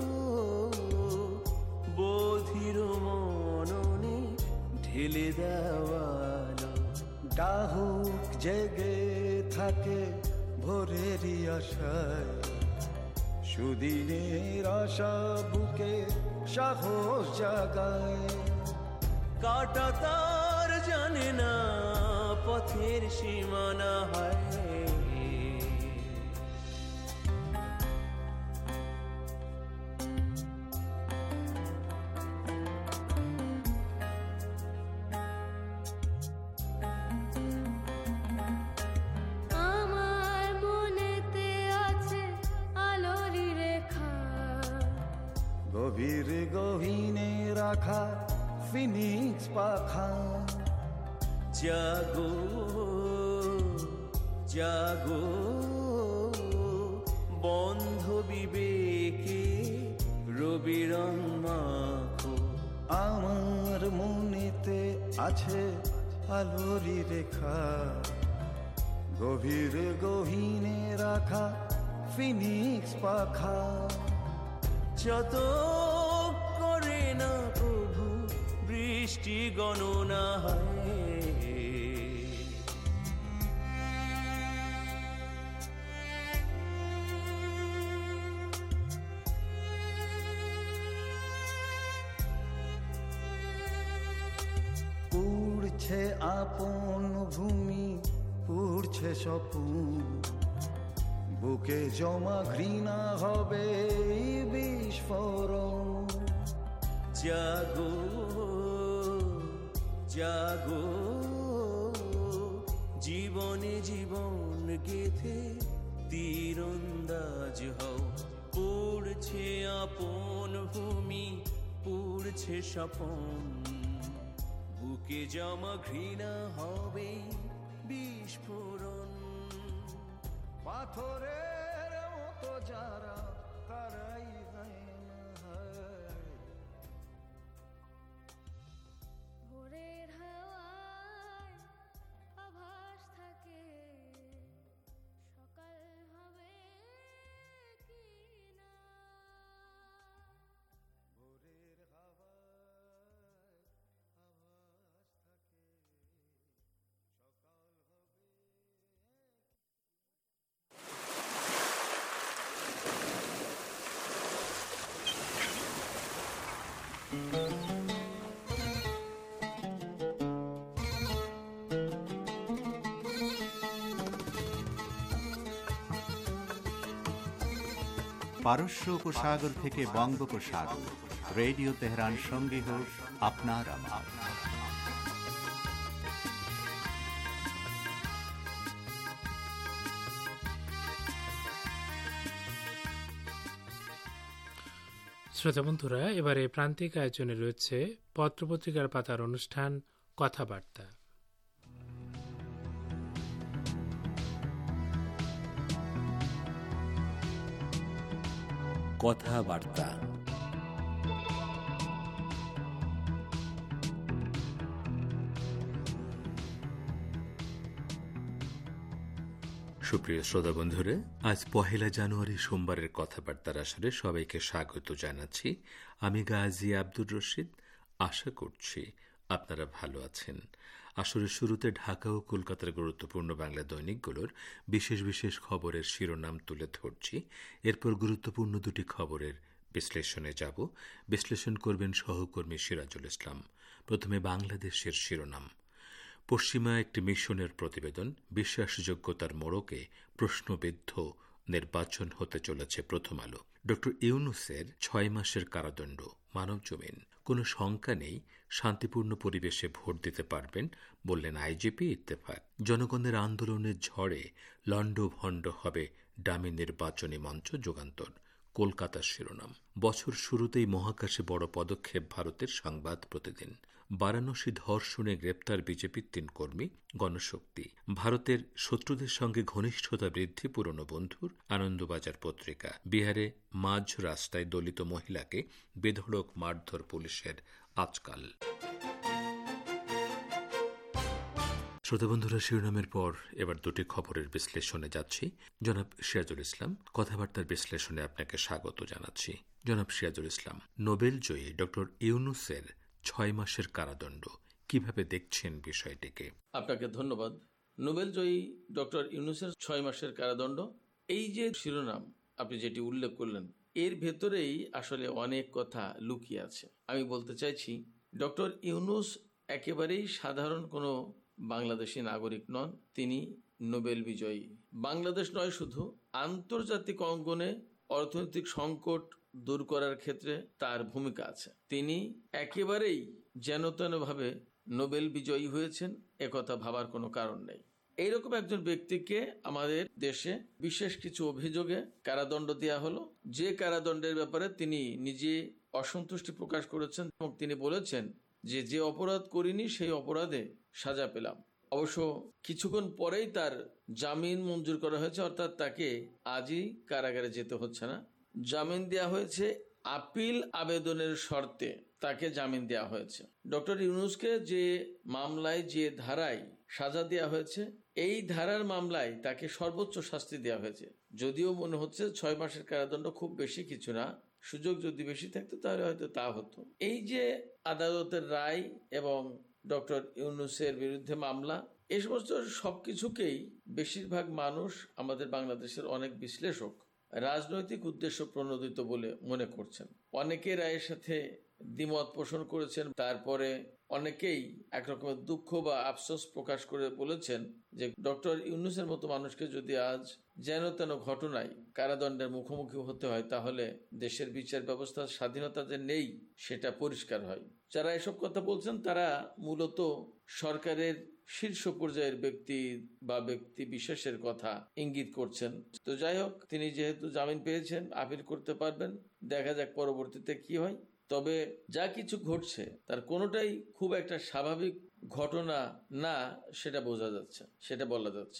বধির মননে ঢেলে দেওয়ালো। ডাহুক জেগে থাকে ভোরেরই আশায়, সুদিনের আশা বুকে সাহস জাগায়। কাটা তার জানে না পথের সীমানা হয়, আমার মনেতে আছে আলোরই রেখা, গভীর গহীনে রাখা ফিনিক্স পাখা। জাগো জাগো বন্ধ বিবেকে রবিরং মাখো। আমার মনেতে আছে আলোরই রেখা, গভীর গহীনে রাখা ফিনিক্স পাখা। যত করে না প্রভু বৃষ্টি গণনা হয়, পুড়ছে আপন ভূমি, পুড়ছে স্বপ্ন, বুকে জমা ঘৃণা হবে বিস্ফোরণ। জাগো জাগো জীবনে জীবন গেথে তীরন্দাজ হও। পুড়ছে আপন ভূমি, পুড়ছে স্বপন, বুকে জমা ঘৃণা হবে বিস্ফোরণ। পাথরের মতো যারা তারাই হয় না হায়। ভোরের হাওয়ায় আভাস থাকে, সকাল হবে কি না। ভোরের হাওয়ায় আভাস থাকে, সকাল হবে। পারস্য উপসাগর থেকে বঙ্গোপসাগর, রেডিও তেহরান সঙ্গী হোক আপনার আমার। শ্রোতা বন্ধুরা, এবারে প্রান্তিক আয়োজনে রয়েছে পত্রপত্রিকার পাতার অনুষ্ঠান কথাবার্তা। কথাবার্তা সুপ্রিয় শ্রোতা বন্ধুরা, আজ পহেলা জানুয়ারি সোমবারের কথাবার্তার আসরে সবাইকে স্বাগত জানাচ্ছি। আমি গাজী আব্দুর রশিদ। আশা করছি আপনারা ভালো আছেন। আসরের শুরুতে ঢাকা ও কলকাতার গুরুত্বপূর্ণ বাংলা দৈনিকগুলোর বিশেষ বিশেষ খবরের শিরোনাম তুলে ধরছি। এরপর গুরুত্বপূর্ণ দুটি খবরের বিশ্লেষণে যাব। বিশ্লেষণ করবেন সহকর্মী সিরাজুল ইসলাম। প্রথমে বাংলাদেশের শিরোনাম। পশ্চিমা একটি মিশনের প্রতিবেদন, বিশ্বাসযোগ্যতার মোড়কে প্রশ্নবিদ্ধ নির্বাচন হতে চলেছে প্রথম আলো। ডক্টর ইউনূসের ছয় মাসের কারাদণ্ড, মানব জমিন, কোনো শঙ্কা নেই শান্তিপূর্ণ পরিবেশে ভোট দিতে পারবেন বললেন আইজিপি ইত্তেফাক। জনগণের আন্দোলনের ঝড়ে লণ্ডভণ্ড হবে ডামি নির্বাচনী মঞ্চ, যুগান্তর। কলকাতার শিরোনাম। বছর শুরুতেই মহাকাশে বড় পদক্ষেপ ভারতের, সংবাদ প্রতিদিন। বারাণসী ধর্ষণে গ্রেপ্তার বিজেপির তিন কর্মী, গণশক্তি। ভারতের শত্রুদের সঙ্গে ঘনিষ্ঠতা বৃদ্ধি পুরনো বন্ধুর, আনন্দবাজার পত্রিকা। বিহারে মাঝ রাস্তায় দলিত মহিলাকে বেধড়ক মারধর পুলিশের আজকাল। শ্রোতাবন্ধুরা, শিরোনামের পর এবার দুটি খবরের বিশ্লেষণে যাচ্ছি। জনাব সিরাজুল ইসলাম, কথাবার্তার বিশ্লেষণে আপনাকে স্বাগত জানাচ্ছি। জনাব সিরাজুল ইসলাম, নোবেল জয়ী ডক্টর ইউনূসের ছয় মাসের কারাদণ্ড, কিভাবে দেখছেন বিষয়টিকে? আপনাকে ধন্যবাদ। নোবেল জয়ী ডক্টর ইউনূসের ছয় মাসের কারাদণ্ড, এই যে শিরোনাম আপনি যেটি উল্লেখ করলেন, এর ভেতরেই আসলে অনেক কথা লুকিয়ে আছে। আমি বলতে চাইছি, ডক্টর ইউনূস একেবারেই সাধারণ কোনো বাংলাদেশি নাগরিক নন, তিনি নোবেল বিজয়ী। বাংলাদেশ নয়, শুধু আন্তর্জাতিক অঙ্গনে অর্থনৈতিক সংকট দূর করার ক্ষেত্রে তার ভূমিকা আছে। তিনি একেবারেই যেনতেনভাবে নোবেল বিজয়ী হয়েছেন, একথা ভাবার কোনো কারণ নেই। এইরকম একজন ব্যক্তিকে আমাদের দেশে বিশেষ কিছু অভিযোগে কারাদণ্ড দেওয়া হলো, যে কারাদণ্ডের ব্যাপারে তিনি নিজে অসন্তুষ্টি প্রকাশ করেছেন এবং তিনি বলেছেন যে যে অপরাধ করিনি সেই অপরাধে সাজা পেলাম। অবশ্য কিছুক্ষণ পরেই তার জামিন মঞ্জুর করা হয়েছে, অর্থাৎ তাকে আজই কারাগারে যেতে হচ্ছে না। জামিন দেওয়া হয়েছে আপিল আবেদনের শর্তে, তাকে জামিন দেওয়া হয়েছে। ডক্টর ইউনূসকে যে মামলায়, যে ধারায় সাজা দেওয়া হয়েছে, এই ধারার মামলায় তাকে সর্বোচ্চ শাস্তি দেওয়া হয়েছে। যদিও মনে হচ্ছে ছয় মাসের কারাদণ্ড খুব বেশি কিছু না, সুযোগ যদি বেশি থাকতো তাহলে হয়তো তা হতো। এই যে আদালতের রায় এবং ডক্টর ইউনূসের বিরুদ্ধে মামলা, এই সমস্ত সবকিছুকেই বেশিরভাগ মানুষ, আমাদের বাংলাদেশের অনেক বিশ্লেষক, রাজনৈতিক উদ্দেশ্য প্রণোদিত বলে মনে করছেন। অনেকে রায়ের সাথে দ্বিমত পোষণ করেছেন, তারপরে অনেকেই একরকমের দুঃখ বা আফসোস প্রকাশ করে বলেছেন যে ডক্টর ইউনূসের মতো মানুষকে যদি আজ যেন তেন ঘটনায় কারাদণ্ডের মুখোমুখি হতে হয়, তাহলে দেশের বিচার ব্যবস্থার স্বাধীনতা যে নেই সেটা পরিষ্কার হয়। যারা এসব কথা বলছেন তারা মূলত সরকারের শীর্ষ পর্যায়ের ব্যক্তি বা ব্যক্তি বিশেষের কথা ইঙ্গিত করছেন। তো যাই হোক, তিনি যেহেতু জামিন পেয়েছেন, আপিল করতে পারবেন, দেখা যাক পরবর্তীতে কি হয়। তবে যা কিছু ঘটছে তার কোনোটাই খুব একটা স্বাভাবিক ঘটনা না, সেটা বোঝা যাচ্ছে, সেটা বলা যাচ্ছে।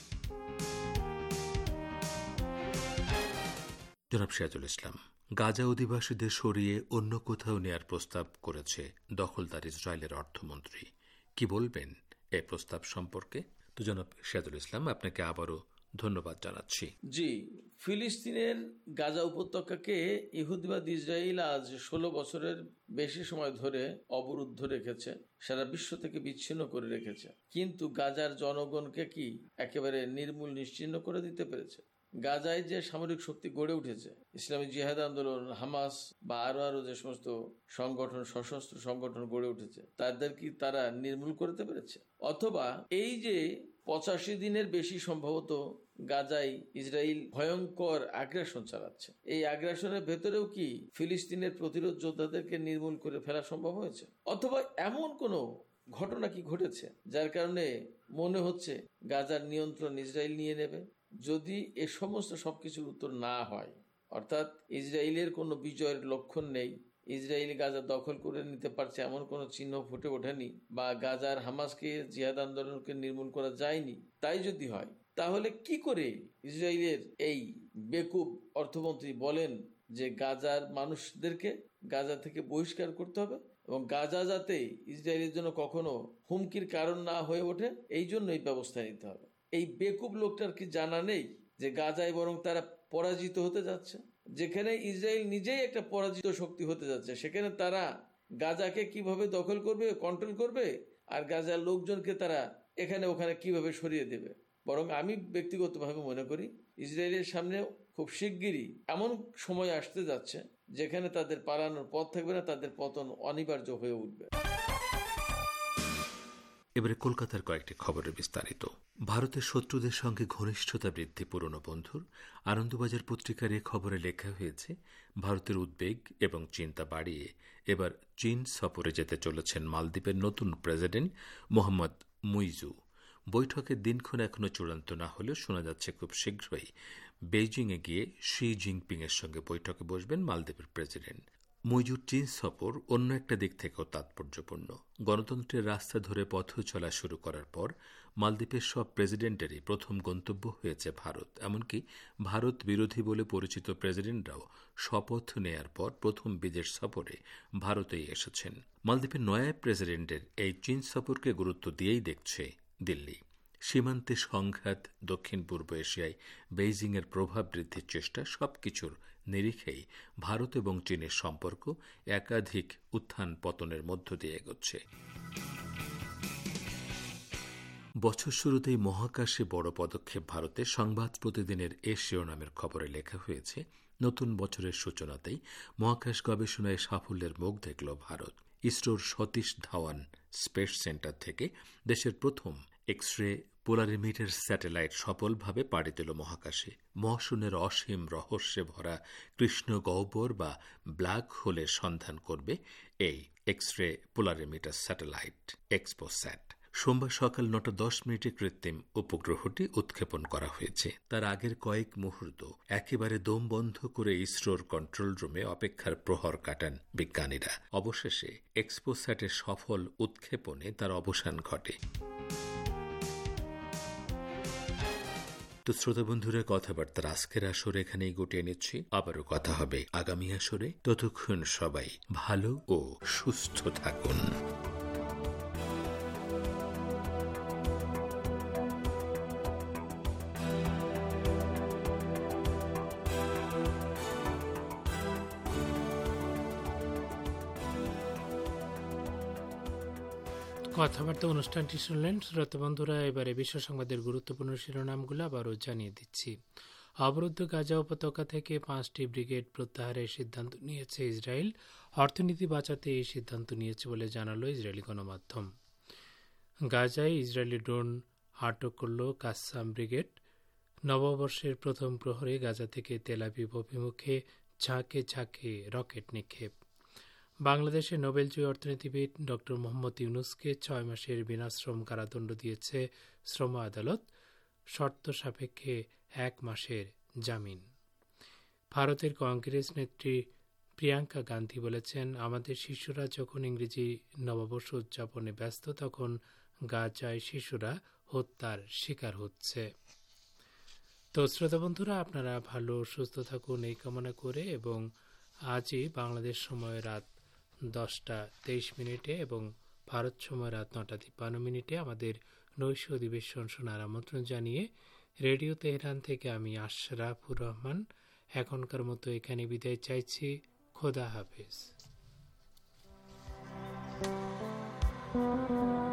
জনাব সিরাজুল ইসলাম, গাজা অধিবাসীদের সরিয়ে অন্য কোথাও নেয়ার প্রস্তাব করেছে দখলদার ইসরায়েলের অর্থমন্ত্রী, কি বলবেন এই প্রস্তাব সম্পর্কে? তো জনাব সিরাজুল ইসলাম, আপনাকে আবারও ধন্যবাদ জানাচ্ছি। জি, ফিলিস্তিনের গাজা উপত্যকাকে ইহুদিবাদ ইসরায়েল আজ ষোলো বছরের বেশি সময় ধরে অবরুদ্ধ রেখেছে, সারা বিশ্ব থেকে বিচ্ছিন্ন করে রেখেছে। কিন্তু গাজার জনগণকে কি একেবারে নির্মূল নিশ্চিহ্ন করে দিতে পেরেছে? গাজায় যে সামরিক শক্তি গড়ে উঠেছে, ইসলামী জিহাদ আন্দোলন, হামাস বা আরো আরো যে সমস্ত সংগঠন, সশস্ত্র সংগঠন গড়ে উঠেছে, তাদের কি তারা নির্মূল করতে পেরেছে? অথবা এই যে পঁচাশি দিনের বেশি সম্ভবত গাজায় ইসরায়েল ভয়ঙ্কর আগ্রাসন চালাচ্ছে, এই আগ্রাসনের ভেতরেও কি ফিলিস্তিনের প্রতিরোধ যোদ্ধাদেরকে নির্মূল করে ফেলা সম্ভব হয়েছে? অথবা এমন কোনো ঘটনা কি ঘটেছে যার কারণে মনে হচ্ছে গাজার নিয়ন্ত্রণ ইসরায়েল নিয়ে নেবে? যদি এ সমস্ত সবকিছুর উত্তর না হয়, অর্থাৎ ইসরায়েলের কোনো বিজয়ের লক্ষণ নেই, ইসরায়েল গাজা দখল করে নিতে পারছে এমন কোনো চিহ্ন ফুটে ওঠেনি, বা গাজার হামাসকে, জিহাদ আন্দোলনকে নির্মূল করা যায়নি, তাই যদি হয় তাহলে কি করে ইসরায়েলের এই বেকুব অর্থমন্ত্রী বলেন যে গাজার মানুষদেরকে গাজা থেকে বহিষ্কার করতে হবে এবং গাজা যাতে ইসরায়েলের জন্য কখনো হুমকির কারণ না হয়ে ওঠে, এই জন্য এই ব্যবস্থা নিতে হবে? এই বেকুব লোকটার কি জানা নেই যে গাজায় বরং তারা পরাজিত হতে যাচ্ছে? যেখানে ইসরায়েল নিজেই একটা পরাজিত শক্তি হতে যাচ্ছে, সেখানে তারা গাজাকে কিভাবে দখল করবে, কন্ট্রোল করবে, আর গাজার লোকজনকে তারা এখানে ওখানে কিভাবে সরিয়ে দেবে? বরং আমি ব্যক্তিগতভাবে মনে করি ইসরায়েলের সামনে খুব শিগগিরই এমন সময় আসতে যাচ্ছে যেখানে তাদের পালানোর পথ থাকবে না, তাদের পতন অনিবার্য হয়ে উঠবে। এবারে কলকাতার কয়েকটি খবরের বিস্তারিত। ভারতের শত্রুদের সঙ্গে ঘনিষ্ঠতা বৃদ্ধি পুরনো বন্ধুর। আনন্দবাজার পত্রিকার এ খবরে লেখা হয়েছে, ভারতের উদ্বেগ এবং চিন্তা বাড়িয়ে এবার চীন সফরে যেতে চলেছেন মালদ্বীপের নতুন প্রেসিডেন্ট মোহাম্মদ মুইজু। বৈঠকের দিনক্ষণ এখনও চূড়ান্ত না হলেও শোনা যাচ্ছে খুব শীঘ্রই বেইজিংয়ে গিয়ে শি জিনপিং এর সঙ্গে বৈঠকে বসবেন মালদ্বীপের প্রেসিডেন্ট। মুইজুর চীন সফর অন্য একটা দিক থেকেও তাৎপর্যপূর্ণ। গণতন্ত্রের রাস্তা ধরে পথ চলা শুরু করার পর মালদ্বীপের সব প্রেসিডেন্টেরই প্রথম গন্তব্য হয়েছে ভারত। এমনকি ভারত বিরোধী বলে পরিচিত প্রেসিডেন্টরাও শপথ নেয়ার পর প্রথম বিদেশ সফরে ভারতেই এসেছেন। মালদ্বীপের নয়া প্রেসিডেন্টের এই চীন সফরকে গুরুত্ব দিয়েই দেখছে দিল্লি। সীমান্তে সংঘাত, দক্ষিণ পূর্ব এশিয়ায় বেইজিংয়ের প্রভাব বৃদ্ধির চেষ্টা, সবকিছুর নিরিখেই ভারত এবং চীনের সম্পর্ক একাধিক উত্থান পতনের মধ্য দিয়ে এগোচ্ছে। বছর শুরুতেই মহাকাশে বড় পদক্ষেপ ভারতে। সংবাদ প্রতিদিনের এ শিরোনামের খবরে লেখা হয়েছে, নতুন বছরের সূচনাতেই মহাকাশ গবেষণায় সাফল্যের মুখ দেখল ভারত। ইসরোর সতীশ ধাওয়ান স্পেস সেন্টার থেকে দেশের প্রথম এক্স রে পোলারিমিটার স্যাটেলাইট সফলভাবে পাড়ি দিল মহাকাশে। মহাশূন্যের অসীম রহস্যে ভরা কৃষ্ণ গহ্বর বা ব্ল্যাক হোলের সন্ধান করবে এই এক্স রে পোলারিমিটার স্যাটেলাইট এক্সপোস্যাট। সোমবার সকাল নটা দশ মিনিটে কৃত্রিম উপগ্রহটি উৎক্ষেপণ করা হয়েছে। তার আগের কয়েক মুহূর্ত একেবারে দম বন্ধ করে ইসরোর কন্ট্রোল রুমে অপেক্ষার প্রহর কাটান বিজ্ঞানীরা। অবশেষে এক্সপোস্যাটের সফল উৎক্ষেপণে তার অবসান ঘটে। তো শ্রোতা বন্ধুরা, কথাবার্তার আজকের আসরে এখানেই গুটিয়ে নিচ্ছি। আবারও কথা হবে আগামী আসরে। ততক্ষণ সবাই ভালো ও সুস্থ থাকুন। কথাবার্তা অনুষ্ঠানটি শুনলেন শ্রোতা বন্ধুরা। এবারে বিশ্ব সংবাদের গুরুত্বপূর্ণ শিরোনামগুলো আবারও জানিয়ে দিচ্ছি। অবরুদ্ধ গাজা উপত্যকা থেকে পাঁচটি ব্রিগেড প্রত্যাহারের সিদ্ধান্ত নিয়েছে ইসরায়েল। অর্থনীতি বাঁচাতে এই সিদ্ধান্ত নিয়েছে বলে জানালো ইসরায়েলি গণমাধ্যম। গাজায় ইসরায়েলি ড্রোন আটক করল কাসাম ব্রিগেড। নববর্ষের প্রথম প্রহরে গাজা থেকে তেল আবিব অভিমুখে ঝাঁকে ঝাঁকে রকেট নিক্ষেপ। বাংলাদেশে নোবেলজয়ী অর্থনীতিবিদ ড মোহাম্মদ ইউনুসকে ছয় মাসের বিনাশ্রম কারাদণ্ড দিয়েছে শ্রম আদালত, শর্ত সাপেক্ষে এক মাসের জামিন। ভারতের কংগ্রেস নেত্রী প্রিয়াঙ্কা গান্ধী বলেছেন, আমাদের শিশুরা যখন ইংরেজি নববর্ষ উদযাপনে ব্যস্ত তখন গাজায় শিশুরা হত্যার শিকার হচ্ছে। তো শ্রোতা বন্ধুরা, আপনারা ভালো সুস্থ থাকুন এই কামনা করে এবং আজই বাংলাদেশ সময় রাত দশটা তেইশ মিনিটে এবং ভারত সময় রাত নটা তিপ্পান্ন মিনিটে আমাদের নৈশ অধিবেশন শোনার আমন্ত্রণ জানিয়ে রেডিও তেহরান থেকে আমি আশরাফুর রহমান এখনকার মতো এখানে বিদায় চাইছি। খোদা হাফেজ।